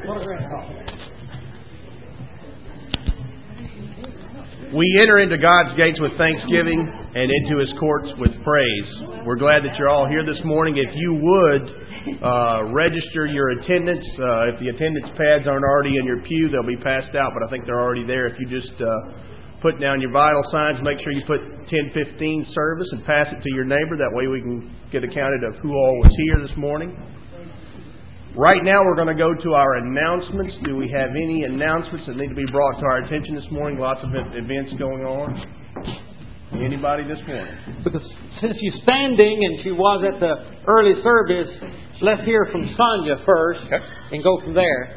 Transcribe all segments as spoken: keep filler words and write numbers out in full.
We enter into God's gates with thanksgiving and into His courts with praise. We're glad that you're all here this morning. If you would uh, register your attendance, uh, if the attendance pads aren't already in your pew, they'll be passed out, but I think they're already there. If you just uh, put down your vital signs, make sure you put ten fifteen service and pass it to your neighbor. That way we can get accounted of who all was here this morning. Right now we're going to go to our announcements. Do we have any announcements that need to be brought to our attention this morning? Lots of events going on. Anybody this morning? Because since you're standing and she was at the early service, let's hear from Sonia first, okay, and go from there.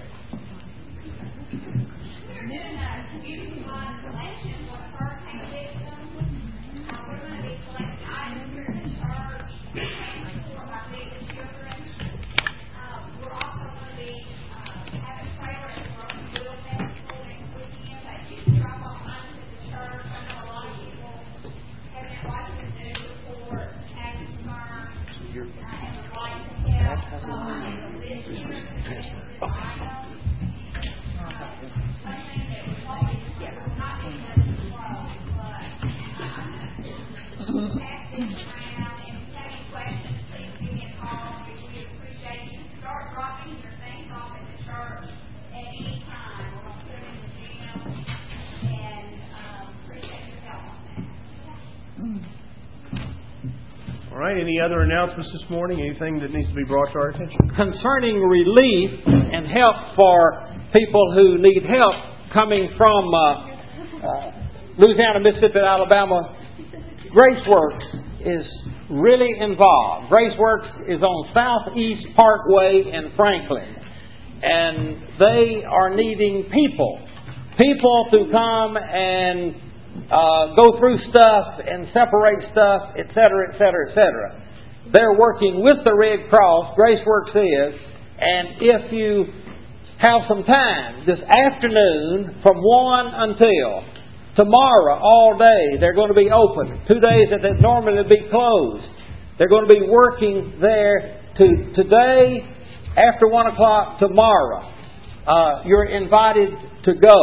All right, any other announcements this morning? Anything that needs to be brought to our attention? Concerning relief and help for people who need help coming from uh, uh, Louisiana, Mississippi, Alabama, GraceWorks is really involved. GraceWorks is on Southeast Parkway in Franklin, and they are needing people. People to come and Uh, go through stuff and separate stuff, et cetera, et cetera, et cetera. They're working with the Red Cross, GraceWorks is, and if you have some time this afternoon from one until tomorrow all day, they're going to be open. Two days that they'd normally be closed. They're going to be working there to today, after one o'clock tomorrow. Uh, you're invited to go.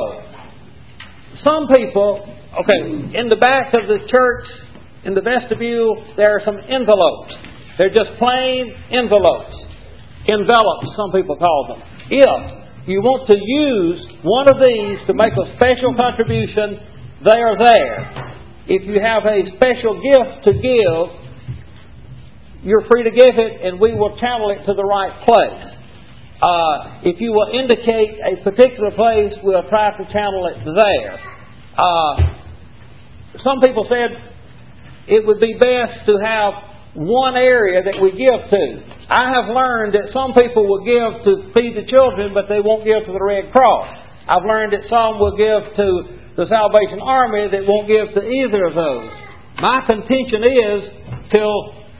Some people... Okay, in the back of the church, in the vestibule, there are some envelopes. They're just plain envelopes. Envelopes, some people call them. If you want to use one of these to make a special contribution, they are there. If you have a special gift to give, you're free to give it and we will channel it to the right place. Uh, if you will indicate a particular place, we'll try to channel it there. Uh, some people said it would be best to have one area that we give to. I have learned that some people will give to feed the children, but they won't give to the Red Cross. I've learned that some will give to the Salvation Army that won't give to either of those. My contention is, till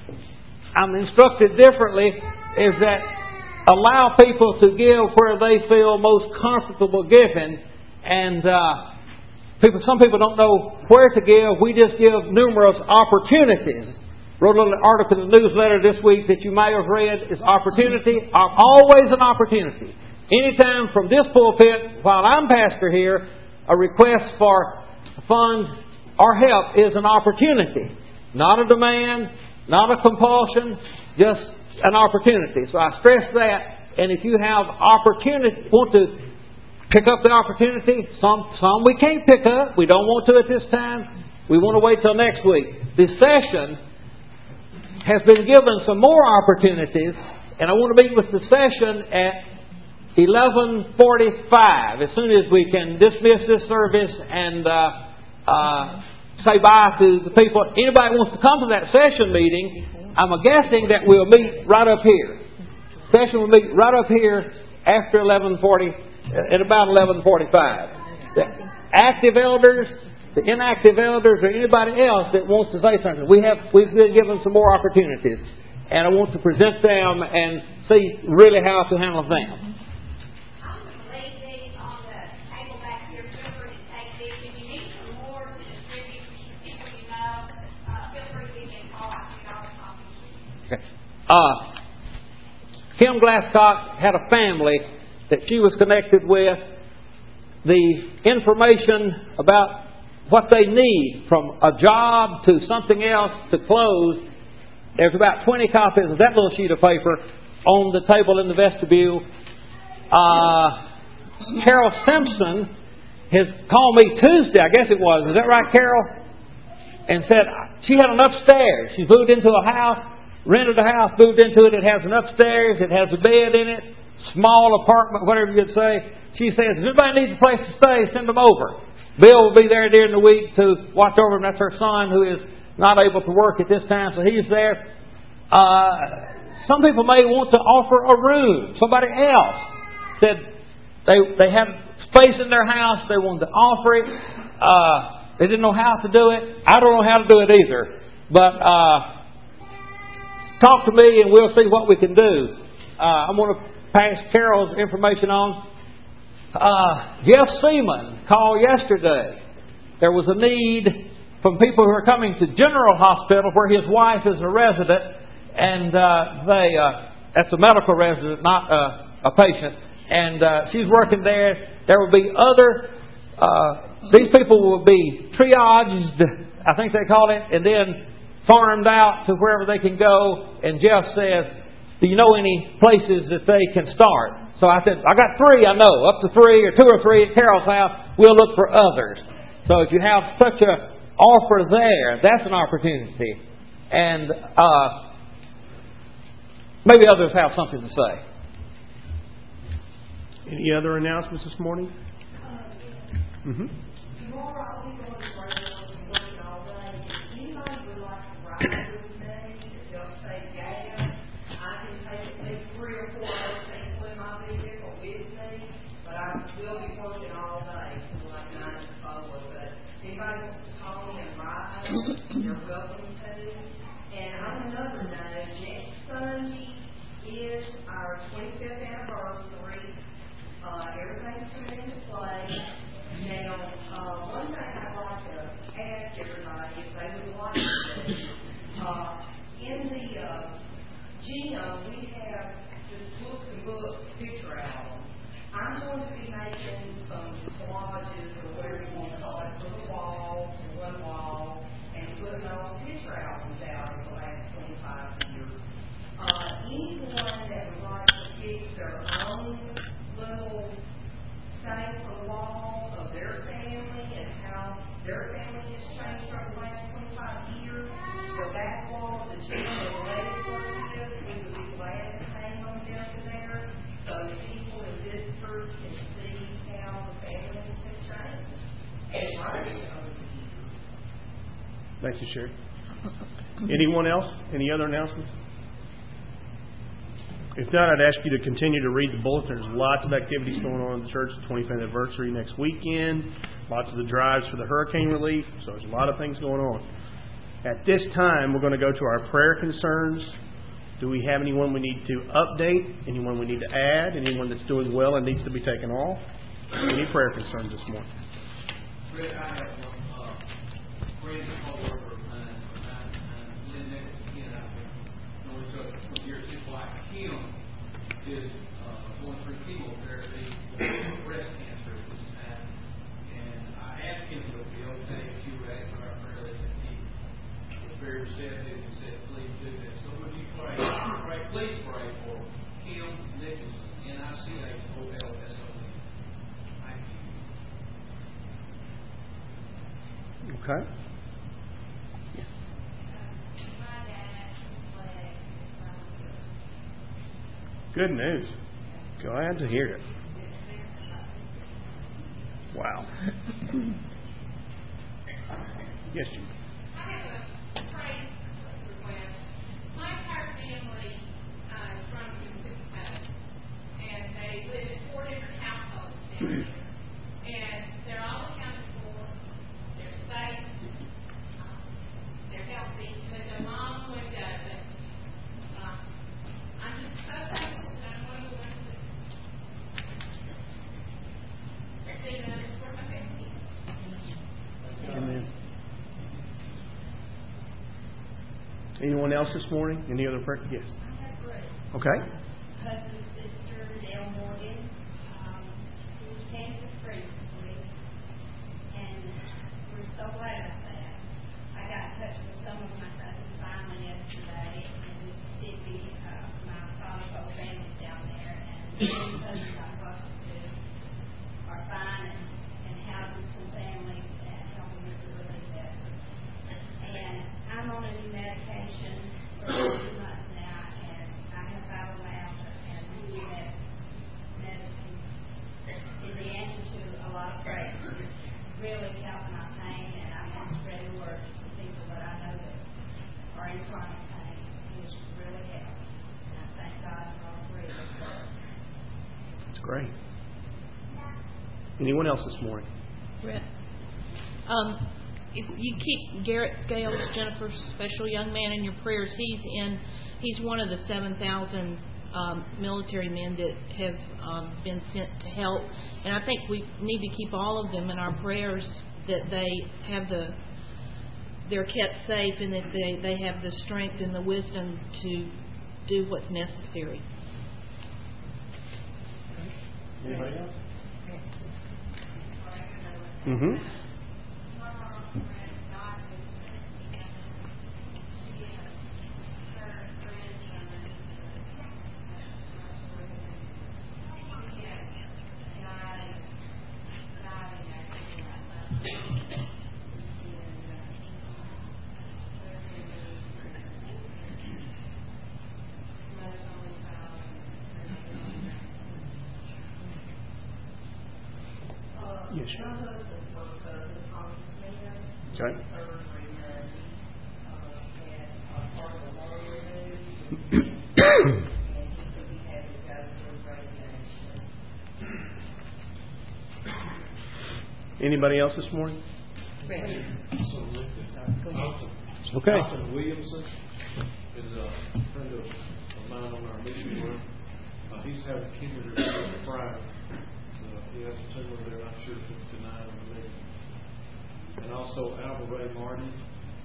I'm instructed differently, is that allow people to give where they feel most comfortable giving, and uh, People, some people don't know where to give. We just give numerous opportunities. Wrote a little article in the newsletter this week that you may have read. Is opportunity, always an opportunity. Anytime from this pulpit, while I'm pastor here, a request for funds or help is an opportunity. Not a demand, not a compulsion, just an opportunity. So I stress that. And if you have opportunity, want to pick up the opportunity. Some some we can't pick up. We don't want to at this time. We want to wait till next week. The session has been given some more opportunities, and I want to meet with the session at eleven forty-five. As soon as we can dismiss this service and uh, uh, say bye to the people. Anybody wants to come to that session meeting, I'm guessing that we'll meet right up here. Session will meet right up here after eleven forty. At about eleven forty-five. The active elders, the inactive elders, or anybody else that wants to say something, we have we've been given some more opportunities, and I want to present them and see really how to handle them. I'm going to lay these on the table back here. Remember to take these. If you need some more to distribute to people you know, uh, feel free to give me a call. I can get all the copies. Okay. Uh, Kim Glasscock had a family that she was connected with, the information about what they need from a job to something else to close. There's about twenty copies of that little sheet of paper on the table in the vestibule. Uh, Carol Simpson has called me Tuesday, I guess it was. Is that right, Carol? And said she had an upstairs. She moved into a house, rented a house, moved into it. It has an upstairs. It has a bed in it. Small apartment, whatever you'd say. She says, if anybody needs a place to stay, send them over. Bill will be there during the week to watch over them. That's her son who is not able to work at this time, so he's there. Uh, some people may want to offer a room. Somebody else said they they had space in their house. They wanted to offer it. Uh, they didn't know how to do it. I don't know how to do it either. But uh, talk to me and we'll see what we can do. Uh, I'm going to pass Carol's information on. Uh, Jeff Seaman called yesterday. There was a need from people who are coming to General Hospital where his wife is a resident, and uh, they uh, that's a medical resident, not uh, a patient. And uh, she's working there. There will be other. Uh, these people will be triaged, I think they call it, and then farmed out to wherever they can go. And Jeff says, "Do you know any places that they can start?" So I said, I got three, I know, up to three or two or three at Carol's house. We'll look for others. So if you have such an offer there, that's an opportunity. And uh, maybe others have something to say. Any other announcements this morning? Mm-hmm. Tomorrow I'll be going to work and working all day. If anybody would like to ride with me, if they'll say gas, I can take at least three or four other people in my vehicle with me, but I will be working all day from like nine to four. But if anybody wants to call me and ride, you're welcome to. And on another note, next Sunday is our twenty-fifth anniversary. Uh, everything's coming into play. Now, uh, one thing I'd like to ask everybody, if they would like to do, uh, in the uh, gym, we have this book and book picture album. I'm going to be making some collages, or whatever you want to call it, for the wall, for one wall, and putting those picture albums out in the last twenty-five years. Uh, anyone that would like to pick their own little thing for the wall of their family and how their family has changed over the last twenty-five years, the back wall of the gym and the ladies' worship, we would be glad to hang them down there so that people and visitors can see how the families have changed and learned over the years. Thank you, Sherry. Anyone else? Any other announcements? If not, I'd ask you to continue to read the bulletin. There's lots of activities going on in the church. The twenty-fifth anniversary next weekend. Lots of the drives for the hurricane relief. So there's a lot of things going on. At this time, we're going to go to our prayer concerns. Do we have anyone we need to update? Anyone we need to add? Anyone that's doing well and needs to be taken off? Any prayer concerns this morning? Rick, I have one uh, friend and co-worker of mine from time to time. Lynn Nichols, again, I've known each other for years. His wife, Kim, is uh, going through chemotherapy for breast cancer at this time. And I asked him if it would be okay if you would ask for our prayer list, and he was very receptive and said, please do that. So would you pray? pray please pray for Kim Nichols, N I C H O L S O N. Thank you. Okay. Good news. Glad to hear it. Wow. Yes, you. I have a praise request. My entire family uh, is from Mississippi, and they live in four different households down here. And they're all accounted for. They're safe. Uh, they're healthy. But their mom would go. But uh, I'm just so thankful that I'm one of the ones that see that it's where my family is. Amen. Anyone else this morning? Any other prayer? Yes. I have Ruth, Okay. husband, sister, Dale Morgan. cousins I talked to are finding and housing some families and helping with the relief effort. And I'm on a new medication for two months now, and I have fibromyalgia, and new medicine is the answer to a lot of praise. It's really helping my pain, and I'm going to spread the word to people that I know that are in chronic pain. It's really helped. And I thank God for all three of us. That's great. Anyone else this morning? Brett. Um, if you keep Garrett Scales, Jennifer's special young man, in your prayers, he's in. He's one of the seven thousand um, military men that have um, been sent to help, and I think we need to keep all of them in our prayers, that they have the they're kept safe, and that they they have the strength and the wisdom to do what's necessary. Anybody else? Mm-hmm. Yes, sure. Okay. Anybody else this morning? Okay. Jonathan Williamson is a friend of, of mine on our mission group. Uh, he's having chemotherapy Friday. Uh, he has a tumor there. I'm not sure if it's benign or malignant. And also Albert Ray Martin,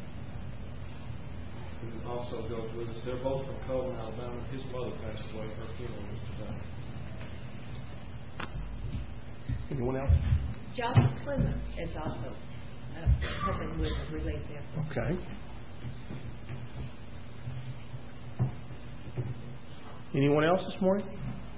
who also goes with us. They're both from Coleman, Alabama. His mother passed away. Her funeral was today. Anyone else? Josh Clement is also uh, helping with the relief effort. Okay. Anyone else this morning?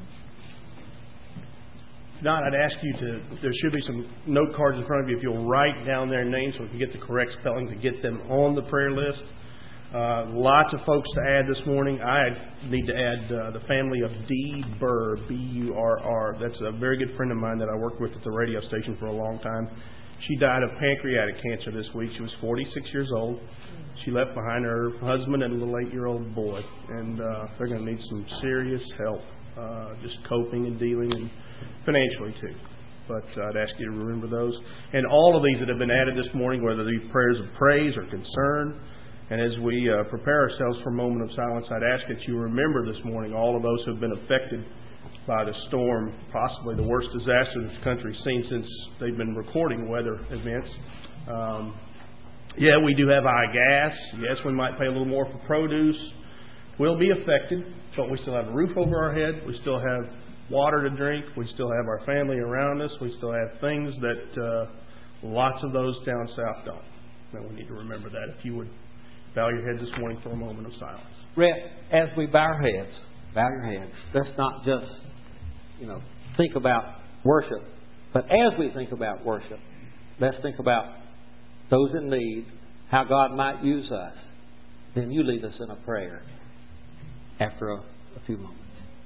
If not, I'd ask you to, there should be some note cards in front of you. If you'll write down their names so we can get the correct spelling to get them on the prayer list. Uh, lots of folks to add this morning. I need to add uh, the family of D. Burr, B U R R. That's a very good friend of mine that I worked with at the radio station for a long time. She died of pancreatic cancer this week. She was forty-six years old. She left behind her husband and a little eight-year-old boy. And uh, they're going to need some serious help, uh, just coping and dealing, and financially too. But uh, I'd ask you to remember those. And all of these that have been added this morning, whether these prayers of praise or concern. And as we uh, prepare ourselves for a moment of silence, I'd ask that you remember this morning all of those who have been affected by the storm, possibly the worst disaster this country's seen since they've been recording weather events. Um, yeah, we do have high gas. Yes, we might pay a little more for produce. We'll be affected, but we still have a roof over our head. We still have water to drink. We still have our family around us. We still have things that uh, lots of those down south don't. And we need to remember that. If you would bow your heads this morning for a moment of silence. Rhett, as we bow our heads, bow your heads. Let's not just, you know, think about worship, but as we think about worship, let's think about those in need, how God might use us. Then you lead us in a prayer after a, a few moments.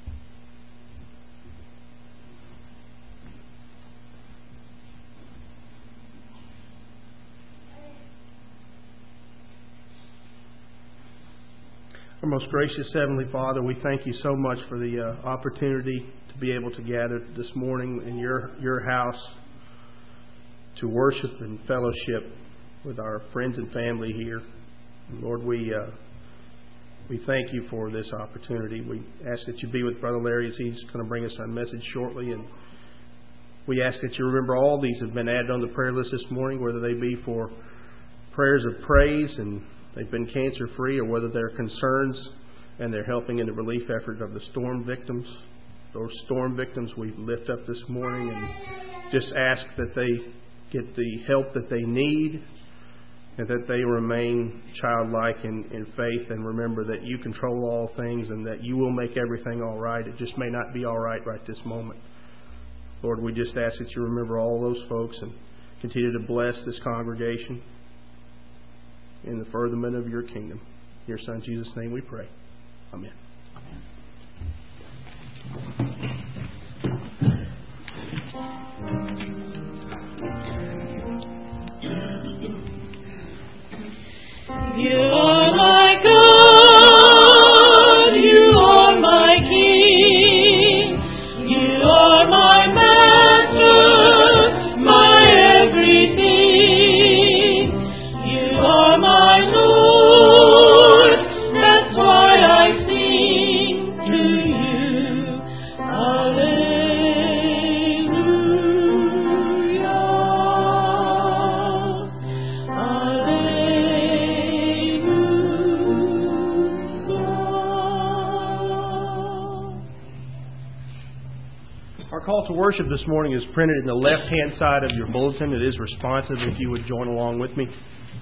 Our most gracious Heavenly Father, we thank you so much for the uh, opportunity to be able to gather this morning in your, your house to worship and fellowship with our friends and family here. And Lord, we uh, we thank you for this opportunity. We ask that you be with Brother Larry as he's going to bring us a message shortly. And we ask that you remember all these have been added on the prayer list this morning, whether they be for prayers of praise and they've been cancer-free, or whether they're concerns and they're helping in the relief effort of the storm victims. Those storm victims we lift up this morning and just ask that they get the help that they need, and that they remain childlike in, in faith and remember that you control all things and that you will make everything all right. It just may not be all right right this moment. Lord, we just ask that you remember all those folks and continue to bless this congregation in the furtherment of your kingdom. In your Son, Jesus' name we pray. Amen. You are my God, you are my King, you are my Master, my everything. You are my Lord, that's why I sing to you. Our call to worship this morning is printed in the left-hand side of your bulletin. It is responsive if you would join along with me.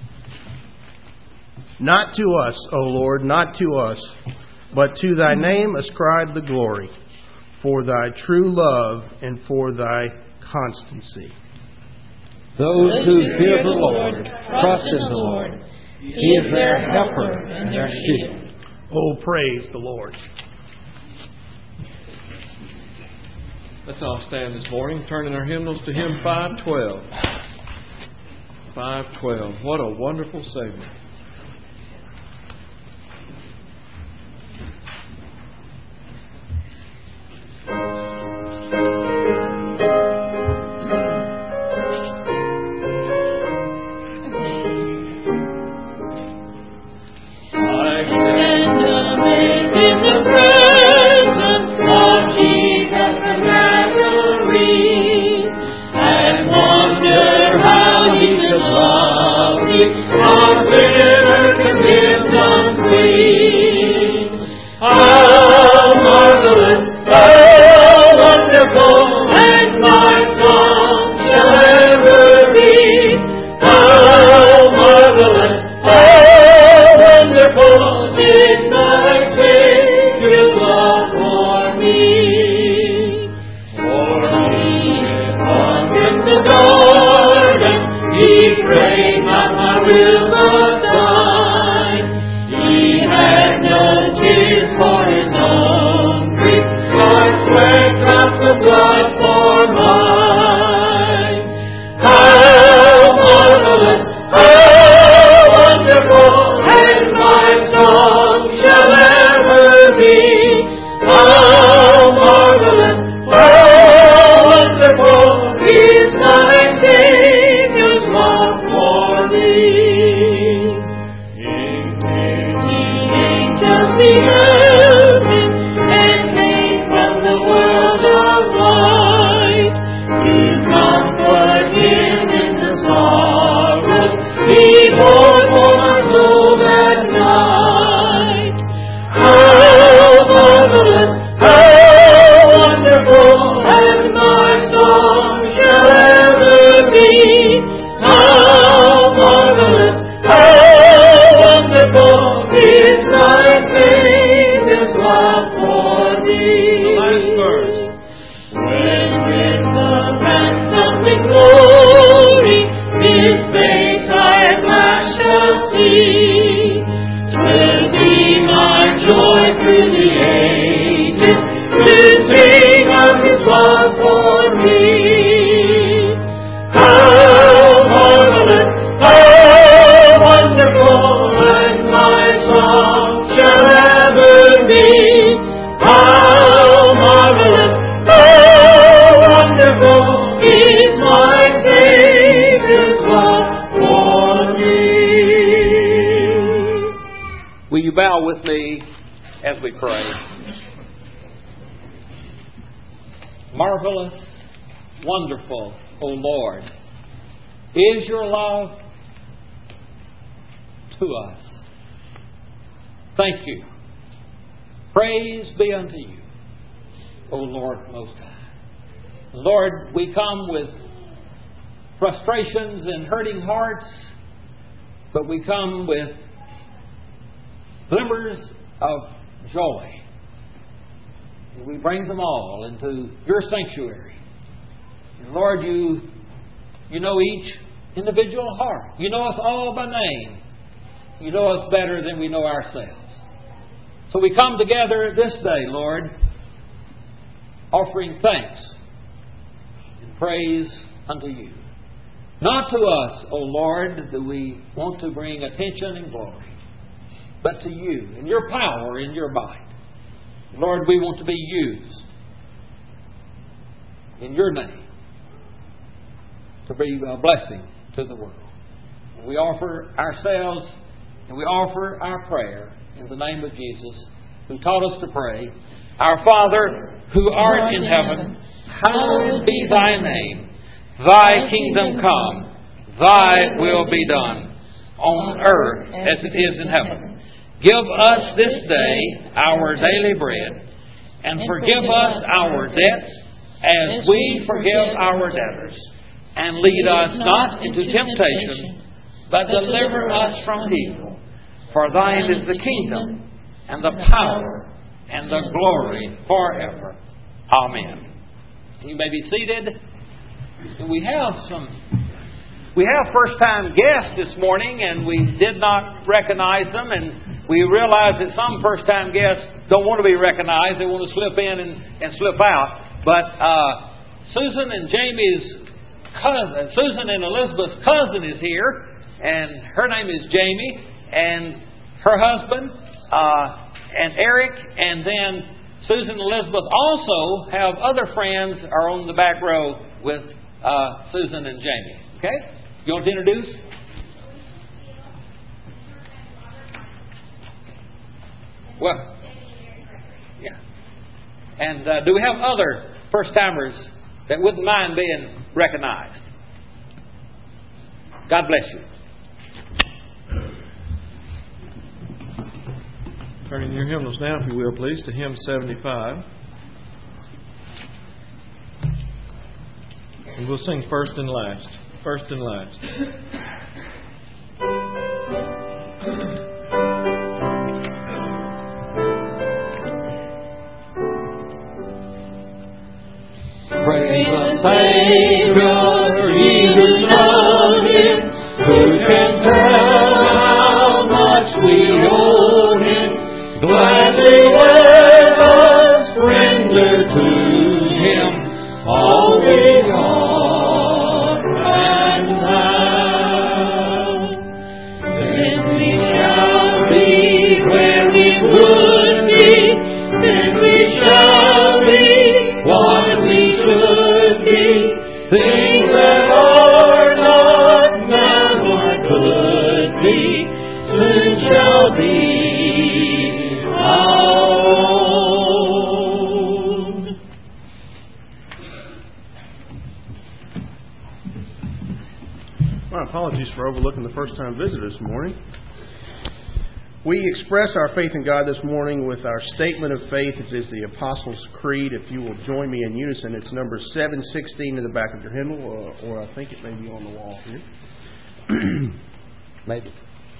Not to us, O Lord, not to us, but to thy name ascribe the glory, for thy true love and for thy constancy. Those who fear the Lord trust in the Lord. He is their helper and their shield. Oh, praise the Lord. Let's all stand this morning, turning our hymnals to hymn five twelve. five twelve. What a wonderful Savior. Marvelous, wonderful, O Lord, is your love to us. Thank you. Praise be unto you, O Lord Most High. Lord, we come with frustrations and hurting hearts but we come with glimmers of joy. We bring them all into your sanctuary. And Lord, you, you know each individual heart. You know us all by name. You know us better than we know ourselves. So we come together this day, Lord, offering thanks and praise unto you. Not to us, O Lord, do we want to bring attention and glory, but to you, in your power, in your might. Lord, we want to be used in your name to be a blessing to the world. And we offer ourselves and we offer our prayer in the name of Jesus, who taught us to pray. Our Father, who art in heaven, hallowed be thy name. Thy kingdom come, thy will be done, on earth as it is in heaven. Give us this day our daily bread, and forgive us our debts as we forgive our debtors. And lead us not into temptation, but deliver us from evil. For thine is the kingdom, and the power, and the glory forever. Amen. You may be seated. We have some We have first-time guests this morning, and we did not recognize them, and we realize that some first-time guests don't want to be recognized. They want to slip in and, and slip out. But uh, Susan and Jamie's cousin, Susan and Elizabeth's cousin is here, and her name is Jamie, and her husband, uh, and Eric, and then Susan and Elizabeth also have other friends are on the back row with uh, Susan and Jamie. Okay? You want to introduce? Well, yeah. And uh, do we have other first-timers that wouldn't mind being recognized? God bless you. Turning your hymnals now, if you will, please, to hymn seventy-five. And we'll sing first and last. First and last. Praise the Savior, Jesus love Him, who can tell how much we owe Him, gladly let us render to Him all we are and have. Then we shall be where we would be, then we shall be what we should be, things that are not now or could be, soon shall be our own. My apologies for overlooking the first-time visitor this morning. We express our faith in God this morning with our statement of faith. It is the Apostles' Creed. If you will join me in unison, it's number seven sixteen in the back of your hymnal, or, or I think it may be on the wall here. Maybe.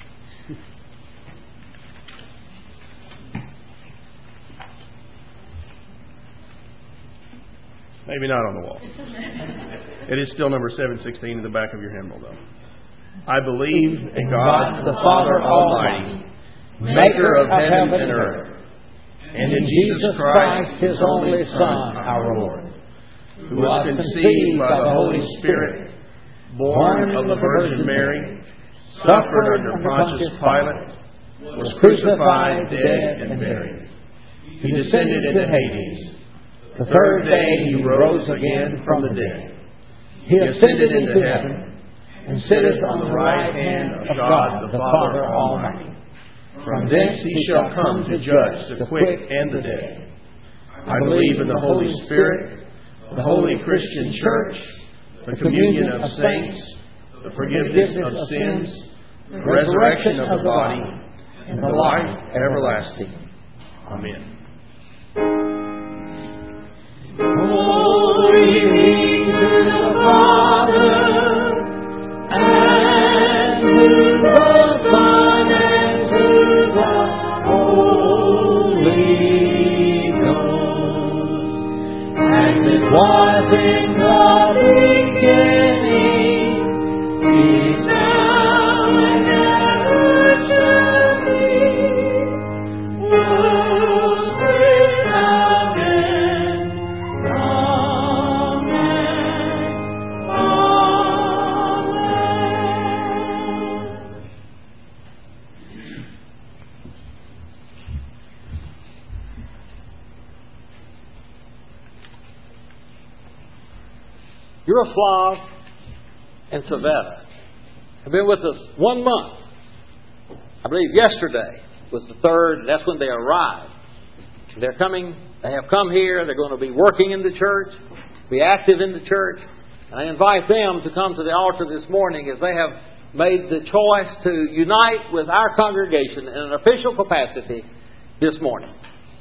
Maybe not on the wall. It is still number seven sixteen in the back of your hymnal, though. I believe in God, the Father Almighty, maker of heaven and earth, and in Jesus Christ, His only Son, our Lord, who was conceived by the Holy Spirit, born of the Virgin Mary, suffered under Pontius Pilate, was crucified, dead, and buried. He descended into Hades. The third day He rose again from the dead. He ascended into heaven, and sitteth on the right hand of God the Father Almighty. From thence He shall come to judge the quick and the dead. I believe in the Holy Spirit, the holy Christian Church, the communion of saints, the forgiveness of sins, the resurrection of the body, and the life everlasting. Amen. Glory be to the Father, and to the was in the beginning, is now and ever shall be, world without end. Amen. Amen. Yaroslav and Savetta have been with us one month. I believe yesterday was the third, and that's when they arrived. They're coming, they have come here, they're going to be working in the church, be active in the church, and I invite them to come to the altar this morning as they have made the choice to unite with our congregation in an official capacity this morning.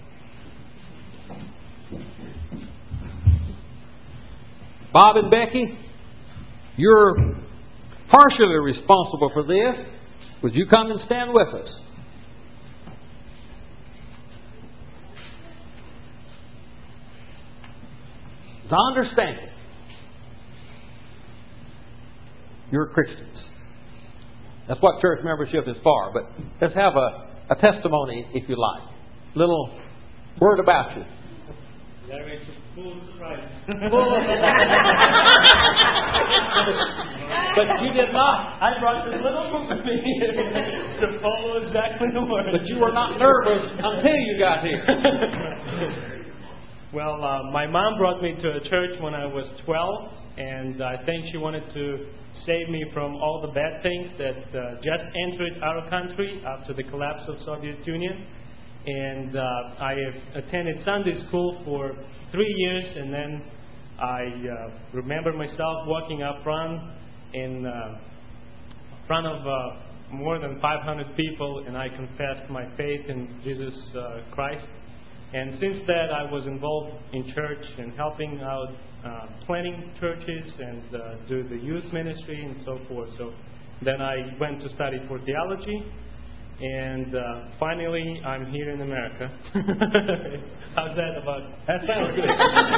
Bob and Becky, you're partially responsible for this. Would you come and stand with us? As I understand it, you're Christians. That's what church membership is for. But let's have a, a testimony, if you like. Little word about you. That makes a full surprise. But you did not. I brought this little book with me to follow exactly the word. But you were not nervous until you got here. Well, uh, my mom brought me to a church when I was twelve, and I think she wanted to save me from all the bad things that uh, just entered our country after the collapse of Soviet Union. And uh, I attended Sunday school for three years, and then I uh, remember myself walking up front in uh, front of uh, more than five hundred people, and I confessed my faith in Jesus uh, Christ. And since that, I was involved in church and helping out uh, planning churches and uh, do the youth ministry and so forth. So then I went to study for theology. And uh, finally, I'm here in America. How's that about? That sounds good.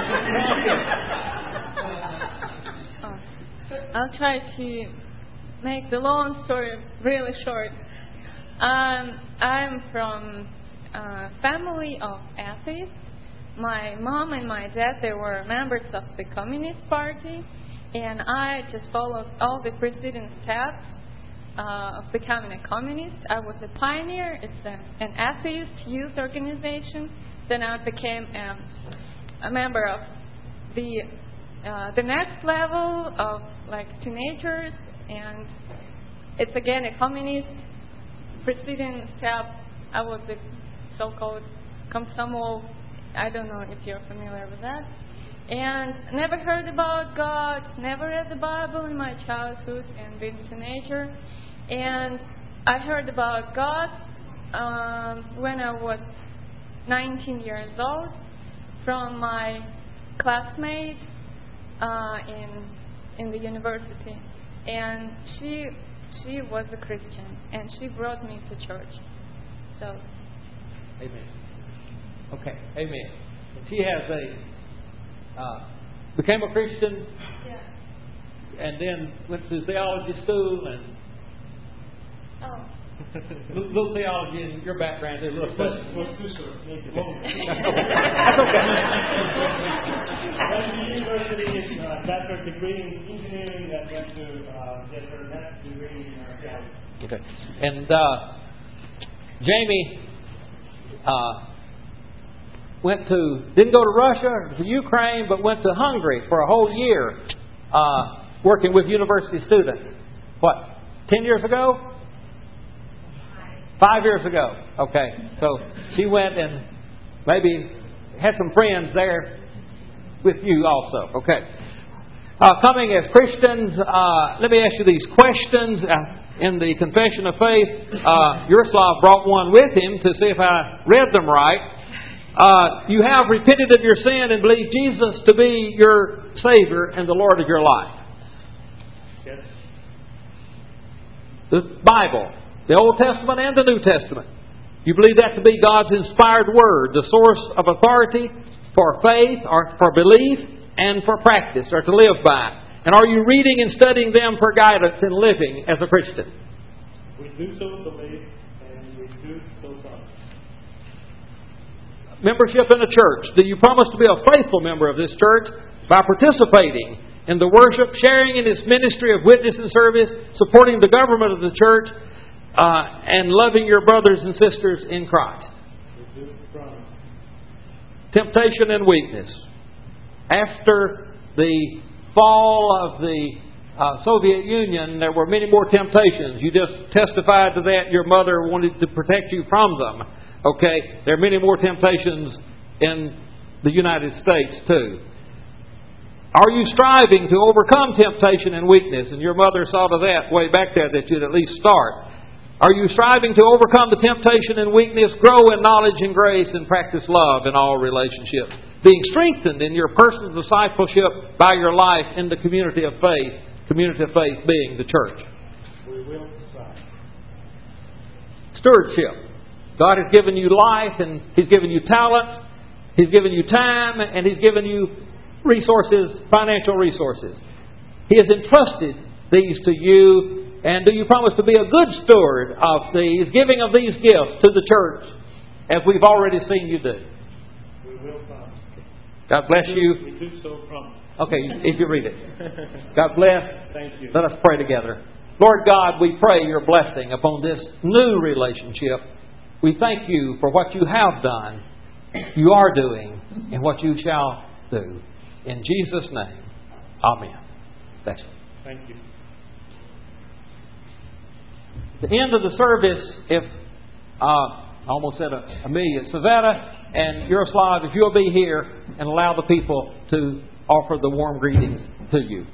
Oh, I'll try to make the long story really short. Um, I'm from a family of atheists. My mom and my dad, they were members of the Communist Party, and I just followed all the preceding steps Uh, of becoming a communist. I was a pioneer. It's a, an atheist youth organization. Then I became a, a member of the uh, the next level of like teenagers, and it's again a communist. Preceding step, I was a so-called Komsomol. I don't know if you're familiar with that. And never heard about God, never read the Bible in my childhood and being a teenager. And I heard about God um, when I was nineteen years old from my classmate uh, in in the university, and she she was a Christian, and she brought me to church. So, amen. Okay, amen. She has a uh, became a Christian, yeah. and then went to theology school and. Oh. little, little theology in your background, a little study. Was too short. That's okay. Went to university, uh, bachelor's degree in engineering, that went to uh, get her master's degree in uh, theology. Okay. And uh, Jamie uh, went to didn't go to Russia or to Ukraine, but went to Hungary for a whole year, uh, working with university students. What? Ten years ago? Five years ago. Okay. So she went and maybe had some friends there with you also. Okay. Uh, coming as Christians, uh, let me ask you these questions. Uh, in the Confession of Faith, uh, Yaroslav brought one with him to see if I read them right. Uh, you have repented of your sin and believed Jesus to be your Savior and the Lord of your life. Yes. The Bible. The Old Testament and the New Testament. You believe that to be God's inspired Word, the source of authority for faith or for belief and for practice, or to live by? And are you reading and studying them for guidance in living as a Christian? We do so believe, and we do so promise. Membership in a church. Do you promise to be a faithful member of this church by participating in the worship, sharing in its ministry of witness and service, supporting the government of the church, uh, and loving your brothers and sisters in Christ? We do promise. Temptation and weakness. After the fall of the uh, Soviet Union, there were many more temptations. You just testified to that. Your mother wanted to protect you from them. Okay, there are many more temptations in the United States too. Are you striving to overcome temptation and weakness? And your mother saw to that way back there that you'd at least start. Are you striving to overcome the temptation and weakness, grow in knowledge and grace, and practice love in all relationships? Being strengthened in your personal discipleship by your life in the community of faith, community of faith being the church. We will strive. Stewardship. God has given you life, and He's given you talents, He's given you time, and He's given you resources, financial resources. He has entrusted these to you, and do you promise to be a good steward of these, giving of these gifts to the church, as we've already seen you do? We will promise. God bless you. We do so promise. Okay, if you read it. God bless. Thank you. Let us pray together. Lord God, we pray your blessing upon this new relationship. We thank you for what you have done, you are doing, and what you shall do. In Jesus' name, amen. That's it. Thank you. At the end of the service, if uh, I almost said a, Amelia, Savannah and Yaroslav, if you'll be here and allow the people to offer the warm greetings to you.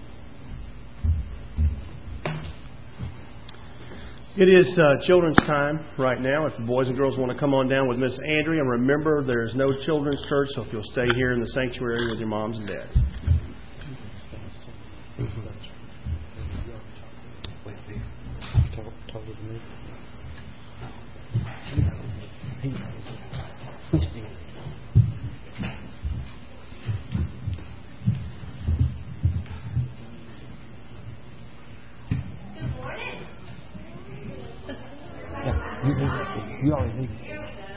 It is uh, children's time right now. If the boys and girls want to come on down with Miss Andrea, and remember, there's no children's church, so if you'll stay here in the sanctuary with your moms and dads. You, you already knew. Here we go.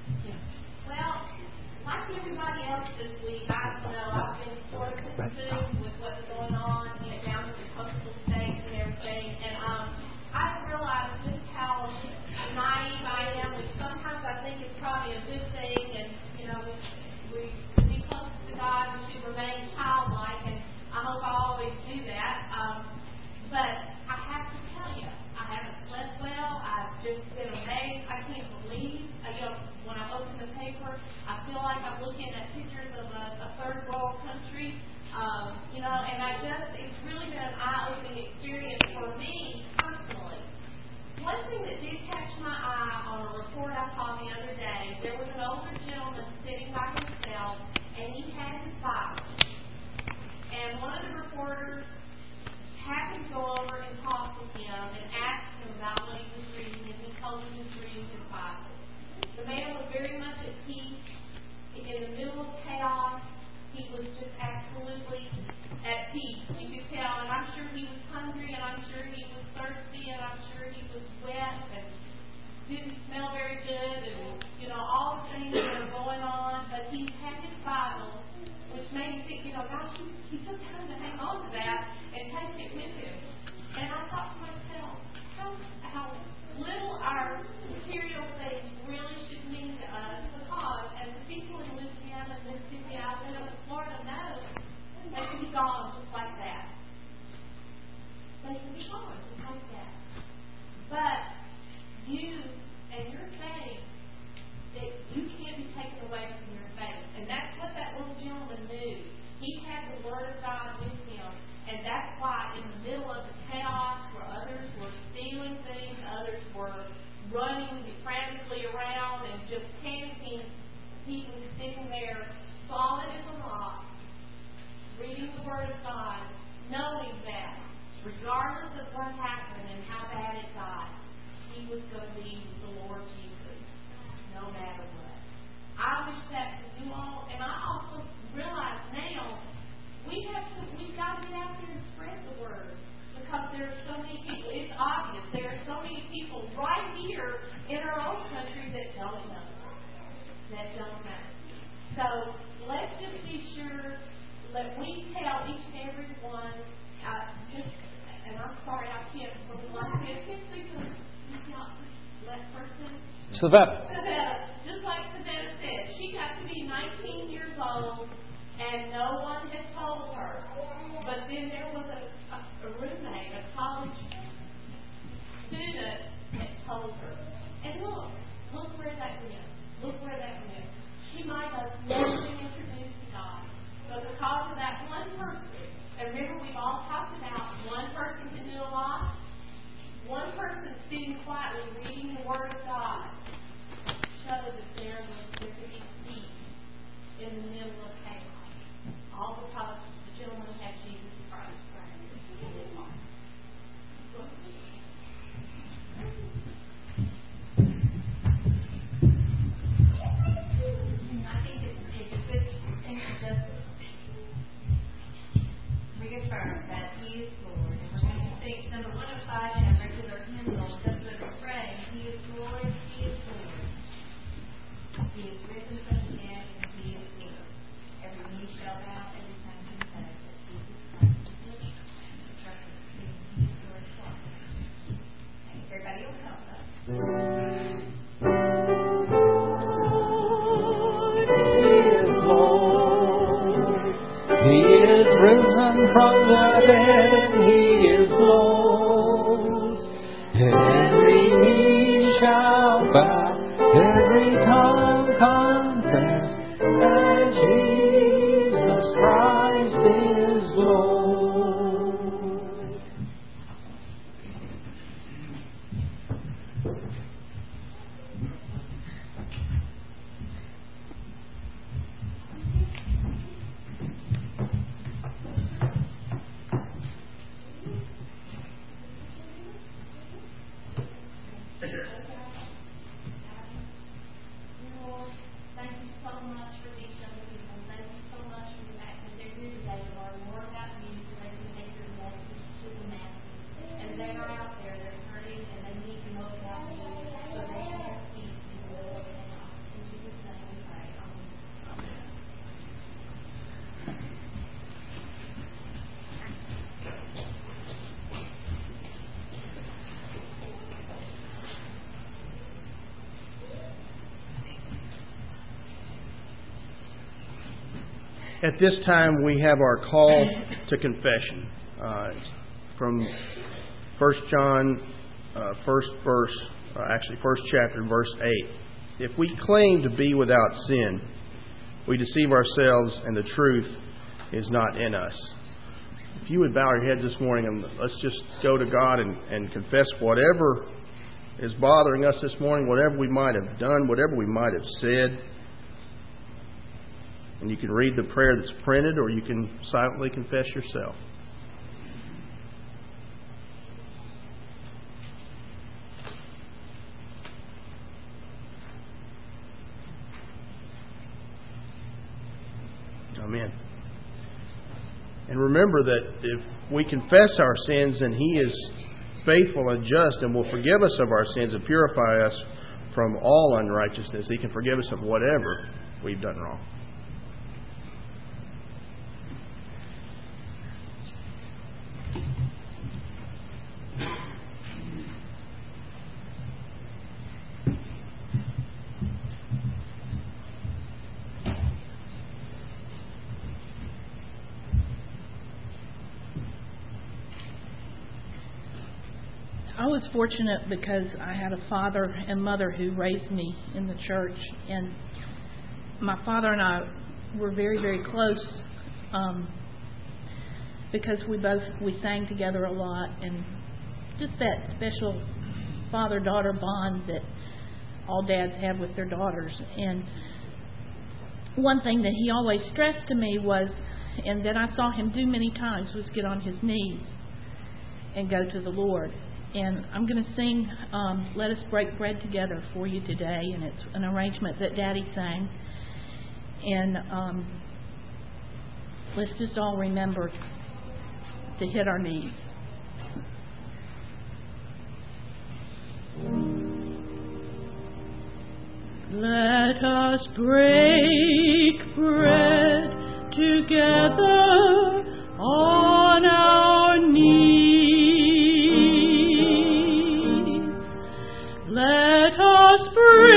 Well, like everybody else this week, I know I've been sort of consumed with what's going on, you know, down to the coastal states and everything, and um, I've realized just how naive I am, which sometimes I think is probably a good thing, and you know, we we to be close to God, we should remain childlike, and I hope I always do that. Um, but I have to tell you, I haven't slept well. I've just been amazed. I can't believe, uh, you know, when I open the paper, I feel like I'm looking at pictures of a, a third world country. Um, you know, and I just, it's really been an eye-opening experience for me personally. One thing that did catch my eye on a report I saw the other day, there was an older gentleman sitting by himself, and he had his Bible. And one of the reporters happened to go over and talk with him and asked him about what he was reading, and he told him he was reading his Bible. The man was very much at peace. In the middle of chaos, he was just absolutely at peace. You could tell, and I'm sure he was hungry, and I'm sure he was thirsty, and I'm sure he was wet, and didn't smell very good, and, you know, all the things that were going on, but he had his Bible, which made me think, you know, gosh, he, he took time to hang on to that and take it with him. And I thought to myself, how, how little our material things really should mean to us, because as the people in Louisiana, Mississippi, Alabama, and Florida know, they can be gone just like that. They can be gone just like that. But you and your faith, that you can't be taken away from your faith. And that's what that little gentleman knew. He had the Word of God with him. And that's why in the middle of the chaos where others were stealing things, others were running frantically around and just panicking, he was sitting there solid as a rock, reading the Word of God, knowing that regardless of what happened and how bad it got, he was going to be with the Lord Jesus no matter what. I wish that for you all, and I also realize now Savetta. Savetta, just like Savetta said, she got to be nineteen years old and no one had told her. But then there was a, a, a roommate, a college student that told her. And look, look where that went. Look where that went. She might have never been introduced to God. But because of that one person, and remember we've all talked about one person can do a lot. One person sitting quietly reading the Word of God showed that there was there could be peace in the middle of chaos. All because the gentleman had Jesus Christ right in his heart. I think it's, it's a good thing to just reaffirm that He is Lord. And we're going to sing number one oh five in our regular hymnal, just with the phrase, He is Lord, He is Lord. He is risen from the dead, and He is Lord. Every knee shall bow, every tongue confess that Jesus Christ is Lord. And the trust of the King, He is Lord twice. Okay, everybody will help us. He is risen from the dead, and He is Lord. Every knee shall bow, every tongue confess that Jesus Christ is Lord. Lord, thank you so much for these young people. Thank you so much for the fact that they're here today to learn more about you so they can take your message to the masses. And they are out there, they're hurting, and they need to know about you so they can have peace in the middle of chaos. In Jesus' name we pray. Amen. At this time, we have our call to confession uh, from First John, uh, first verse, uh, actually first chapter, verse eight. If we claim to be without sin, we deceive ourselves, and the truth is not in us. If you would bow your heads this morning, and let's just go to God and, and confess whatever is bothering us this morning, whatever we might have done, whatever we might have said. And you can read the prayer that's printed, or you can silently confess yourself. Amen. And remember that if we confess our sins, then He is faithful and just and will forgive us of our sins and purify us from all unrighteousness. He can forgive us of whatever we've done wrong. I was fortunate because I had a father and mother who raised me in the church, and my father and I were very, very close um, because we both we sang together a lot, and just that special father-daughter bond that all dads have with their daughters. And one thing that he always stressed to me was, and that I saw him do many times, was get on his knees and go to the Lord. And I'm going to sing um, Let Us Break Bread Together for you today. And it's an arrangement that Daddy sang. And um, let's just all remember to hit our knees. Let us break bread together on our knees. Let us break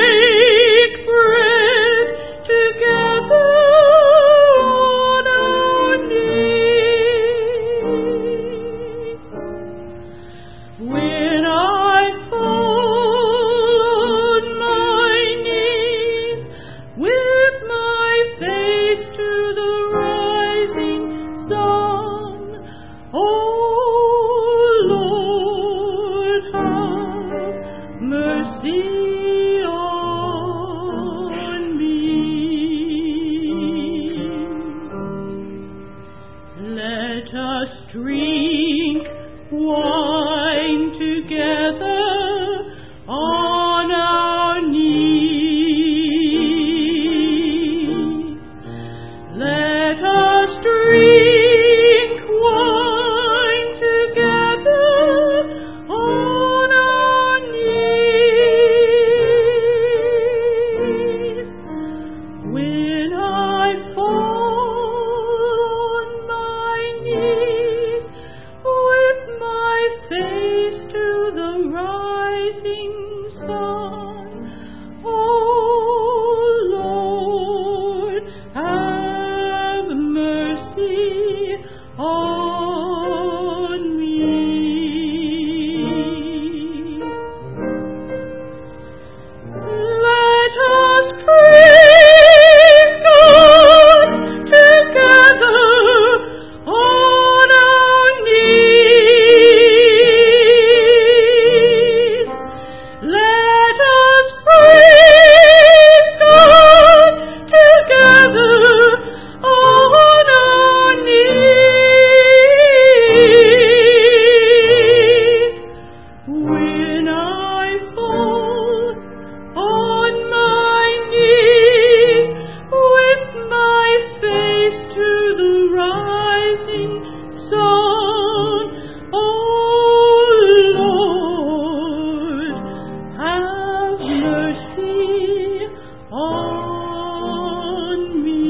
Let us drink wine together on our knees. Let us drink wine together on our knees. When I fall on my knees with my face to the rising sun, oh Lord, have mercy on me. Let us praise God together on our knees. Let us praise God together on our knees. When I fall on my knees with my face to the rising sun, oh Lord, have mercy on me.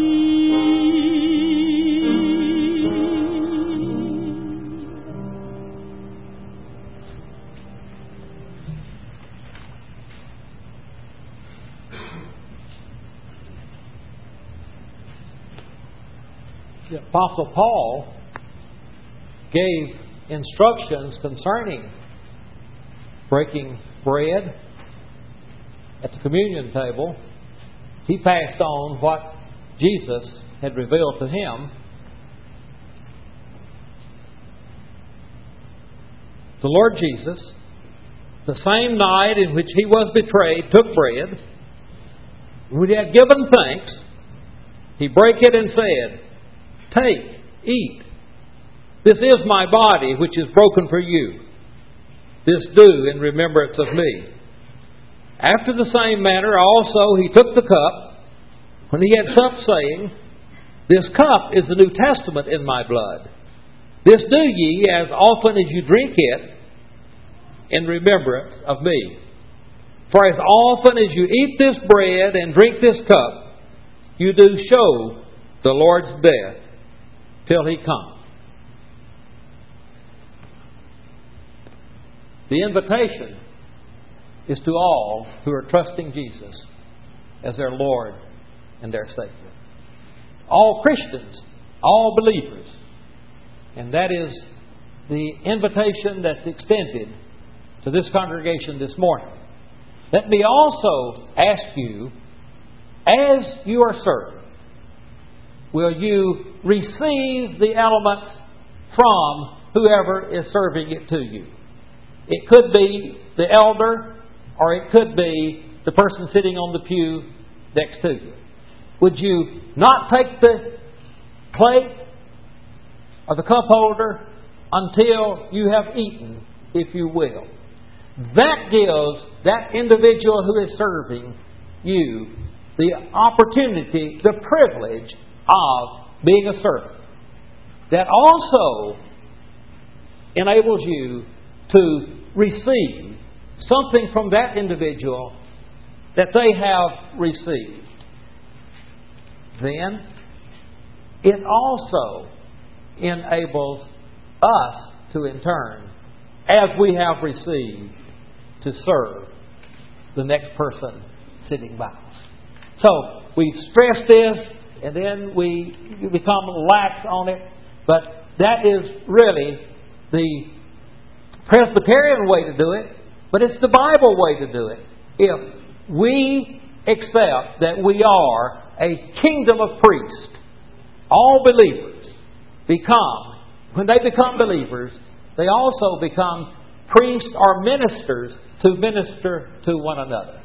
The Apostle Paul gave instructions concerning breaking bread at the communion table. He passed on what Jesus had revealed to him. The Lord Jesus, the same night in which He was betrayed, took bread. When He had given thanks, He brake it and said, "Take, eat. This is my body, which is broken for you. This do in remembrance of me." After the same manner also He took the cup, when He had supped, saying, "This cup is the New Testament in my blood. This do ye as often as you drink it in remembrance of me. For as often as you eat this bread and drink this cup, you do show the Lord's death till He come." The invitation is to all who are trusting Jesus as their Lord and their Savior. All Christians, all believers. And that is the invitation that's extended to this congregation this morning. Let me also ask you, as you are serving, will you receive the elements from whoever is serving it to you? It could be the elder, or it could be the person sitting on the pew next to you. Would you not take the plate or the cup holder until you have eaten, if you will? That gives that individual who is serving you the opportunity, the privilege of being a servant. That also enables you to receive something from that individual that they have received. Then it also enables us to, in turn, as we have received, to serve the next person sitting by us. So we stress this, and then we become lax on it, but that is really the Presbyterian way to do it, but it's the Bible way to do it. If we accept that we are a kingdom of priests, all believers become, when they become believers, they also become priests or ministers to minister to one another.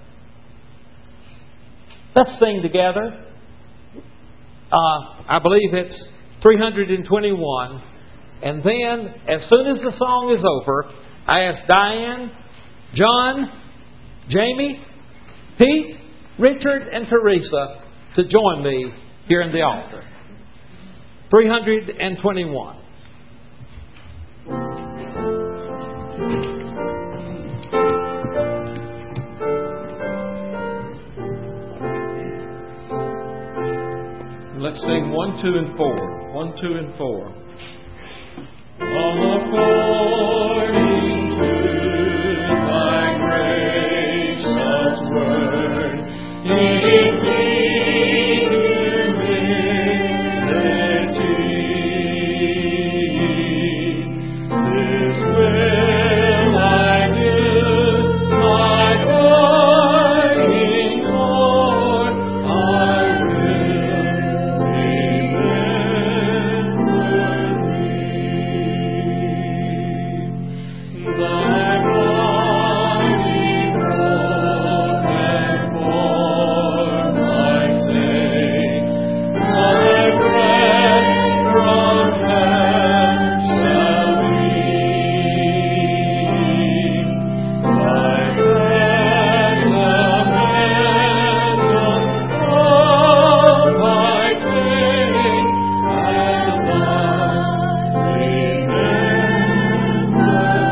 Let's sing together. Uh, I believe it's three hundred twenty-one. And then, as soon as the song is over, I ask Diane, John, Jamie, Pete, Richard, and Teresa to join me here in the altar. three hundred twenty-one. Let's sing one, two, and four. One, two, and four. According to thy gracious word, give me humility. This will I do, my dying Lord, I will remember thee. Thy body broken for my sake, thy breath from heaven shall leave. Thy testament of my faith, and thou remember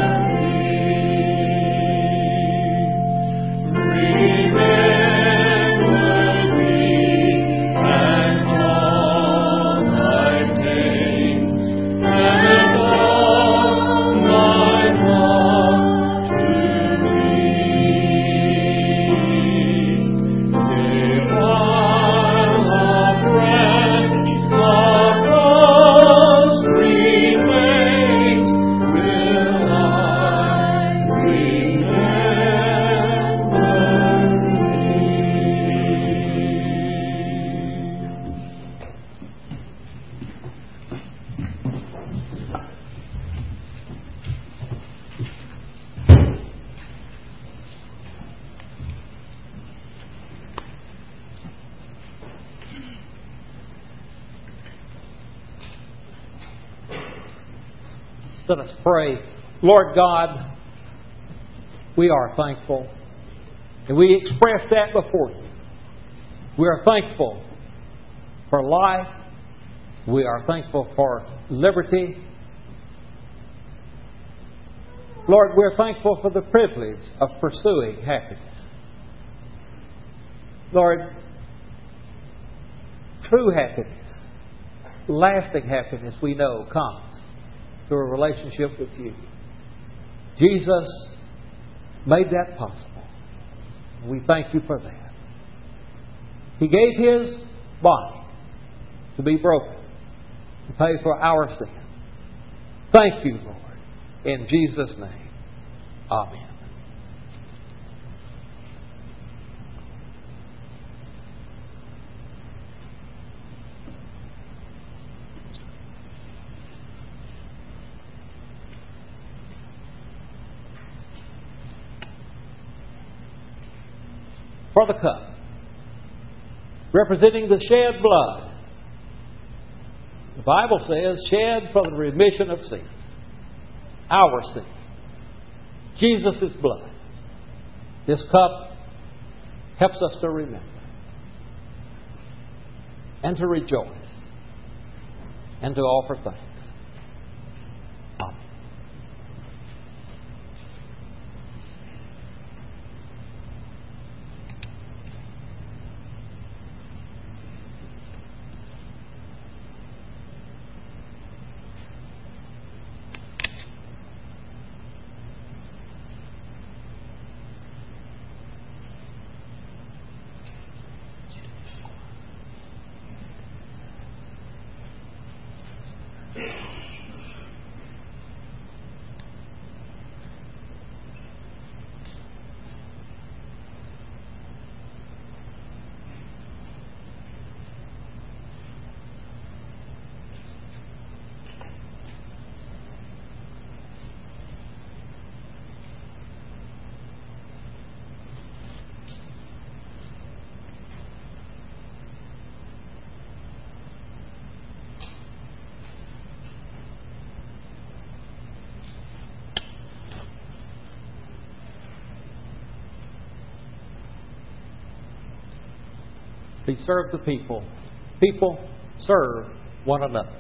Let us pray. Lord God, we are thankful, and we express that before you. We are thankful for life. We are thankful for liberty. Lord, we're thankful for the privilege of pursuing happiness. Lord, true happiness, lasting happiness, we know comes through a relationship with you. Jesus made that possible. We thank you for that. He gave His body to be broken, to pay for our sin. Thank you, Lord. In Jesus' name, amen. For the cup, representing the shed blood. The Bible says, shed for the remission of sin. Our sin. Jesus' blood. This cup helps us to remember and to rejoice and to offer thanks. Amen. He served the people. People serve one another.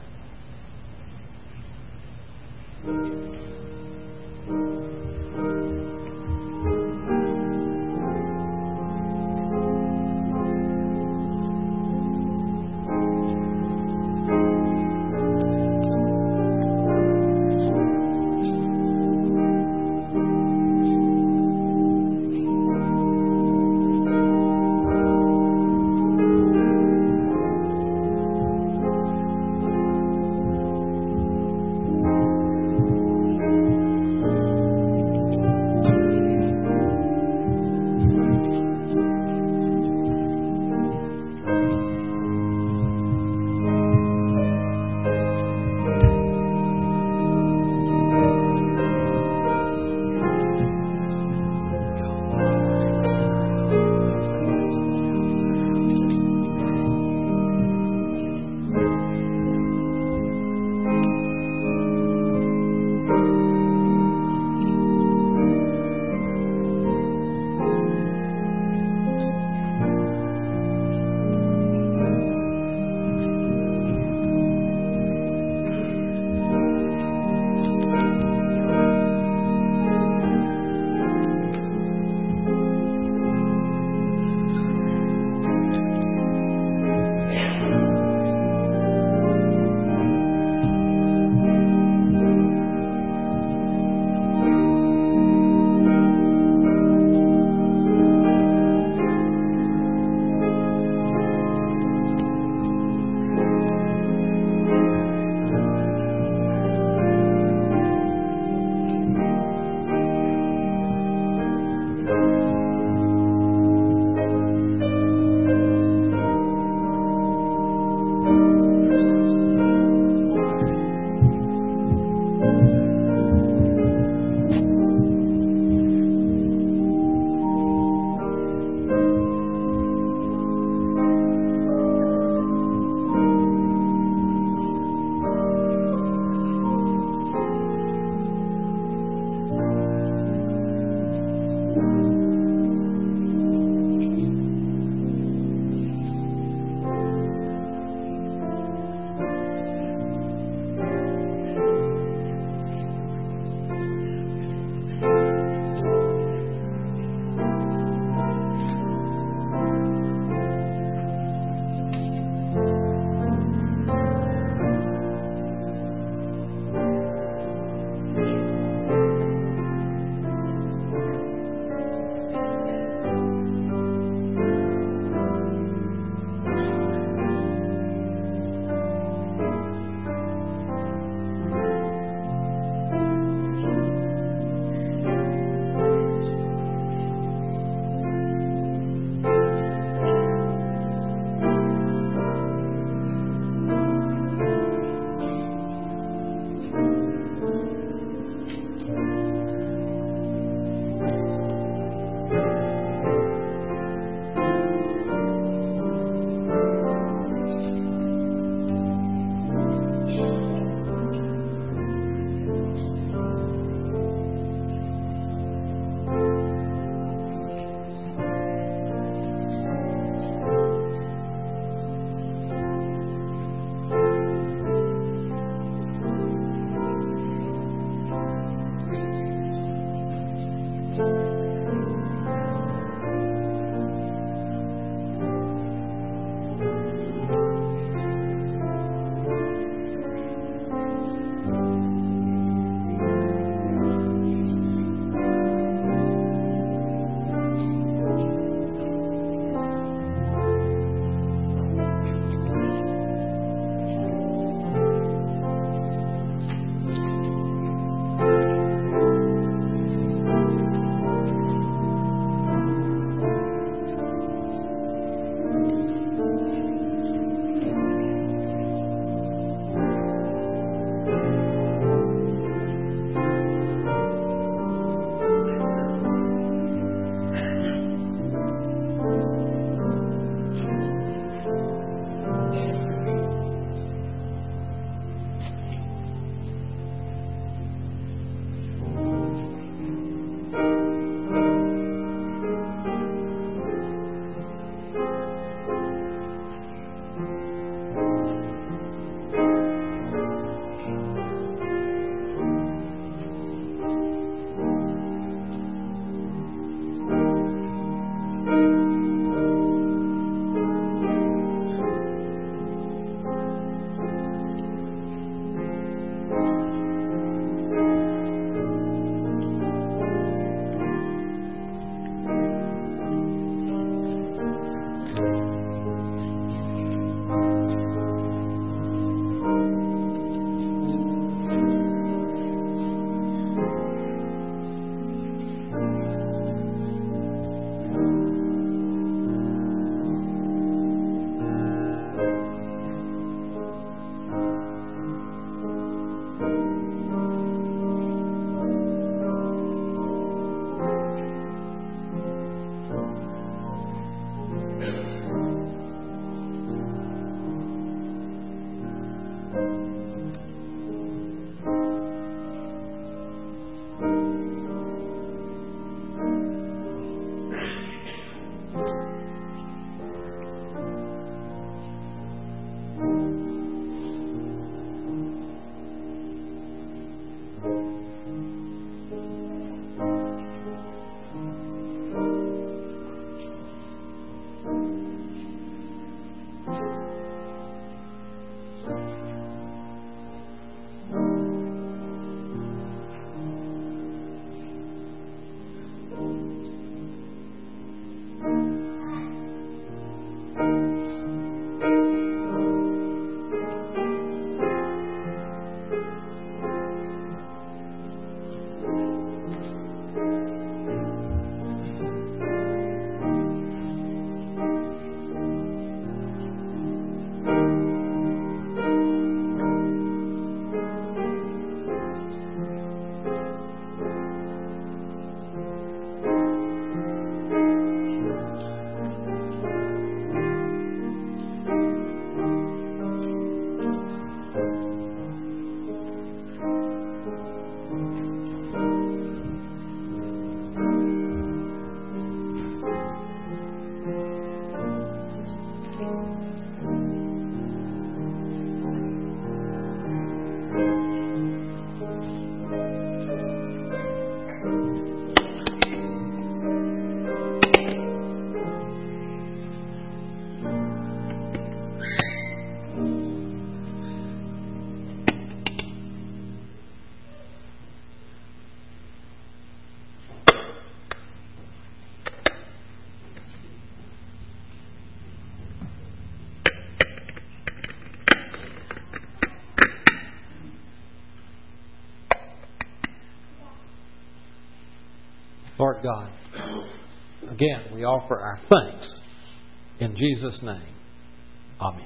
Lord God, again, we offer our thanks in Jesus' name. Amen.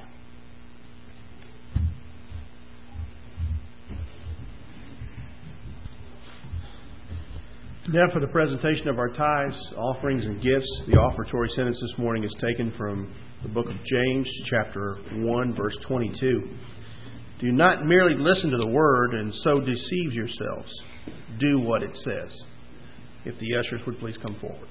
Now for the presentation of our tithes, offerings, and gifts. The offertory sentence this morning is taken from the book of James, chapter one, verse twenty-two. Do not merely listen to the word and so deceive yourselves. Do what it says. If the ushers would please come forward.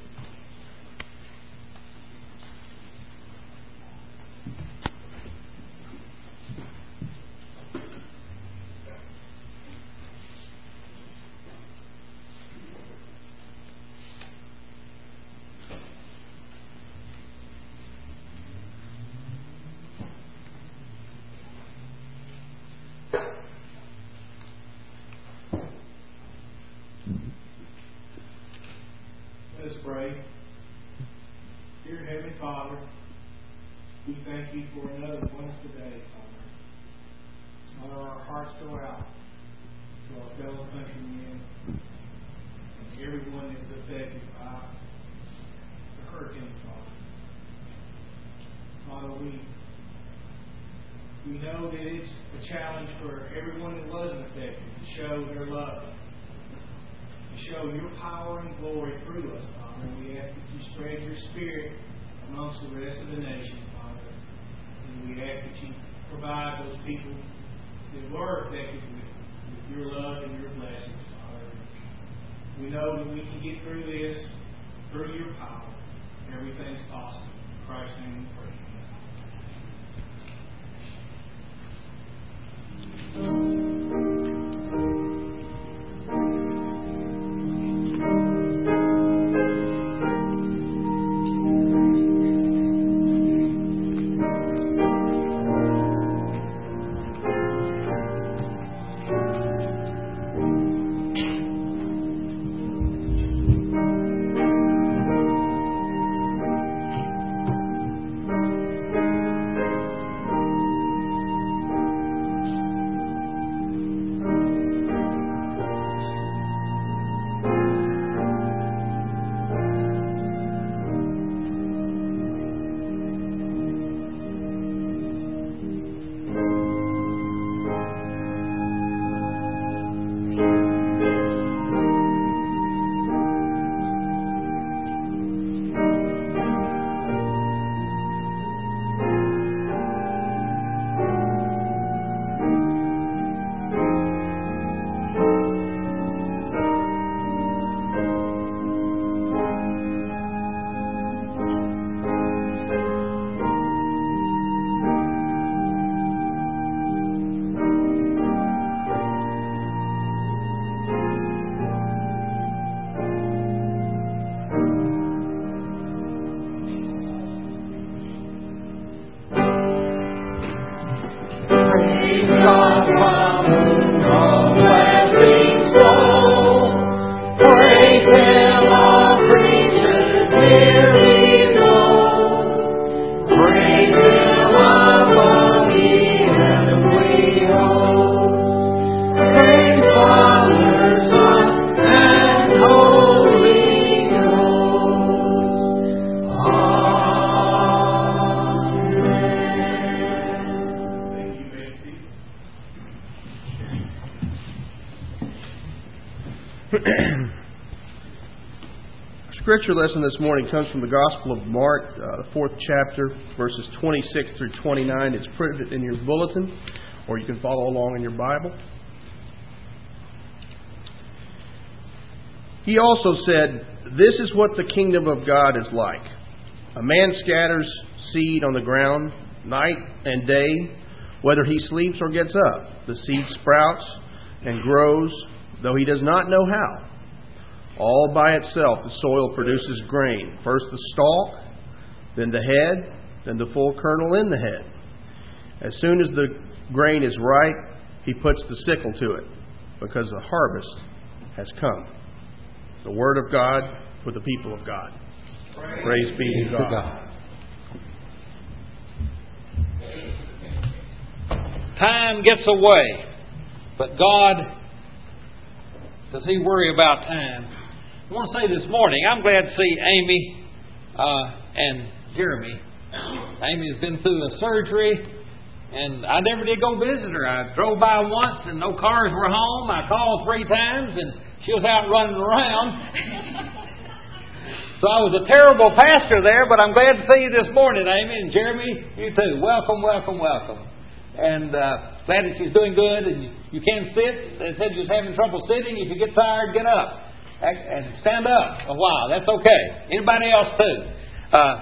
Let us pray. Dear Heavenly Father, we thank you for another wonderful day, Father. Father, our hearts go out to our fellow countrymen and everyone that is affected by the hurricane, Father. Father, we we know that it's a challenge for everyone that wasn't affected to show their love, to show your power and glory through us, Father. And we ask that you spread your Spirit amongst the rest of the nation, Father. And we ask that you provide those people that were affected with, with your love and your blessings, Father. We know that we can get through this through your power. Everything's possible. In Christ's name we pray. Scripture lesson this morning comes from the Gospel of Mark, uh, the fourth chapter, verses twenty-six through twenty-nine. It's printed in your bulletin, or you can follow along in your Bible. He also said, "This is what the kingdom of God is like. A man scatters seed on the ground night and day, whether he sleeps or gets up. The seed sprouts and grows, though he does not know how. All by itself the soil produces grain, first the stalk, then the head, then the full kernel in the head. As soon as the grain is ripe, he puts the sickle to it, because the harvest has come." The Word of God for the people of God. Praise, Praise be to God. God. Time gets away, but God, does He worry about time? I want to say this morning, I'm glad to see Amy uh, and Jeremy. Amy's been through a surgery, and I never did go visit her. I drove by once, and no cars were home. I called three times, and she was out running around. So I was a terrible pastor there, but I'm glad to see you this morning, Amy, and Jeremy, you too. Welcome, welcome, welcome. And uh, glad that she's doing good, and you, you can sit. They said you're having trouble sitting. If you get tired, get up and stand up a while. That's okay. Anybody else too? Uh,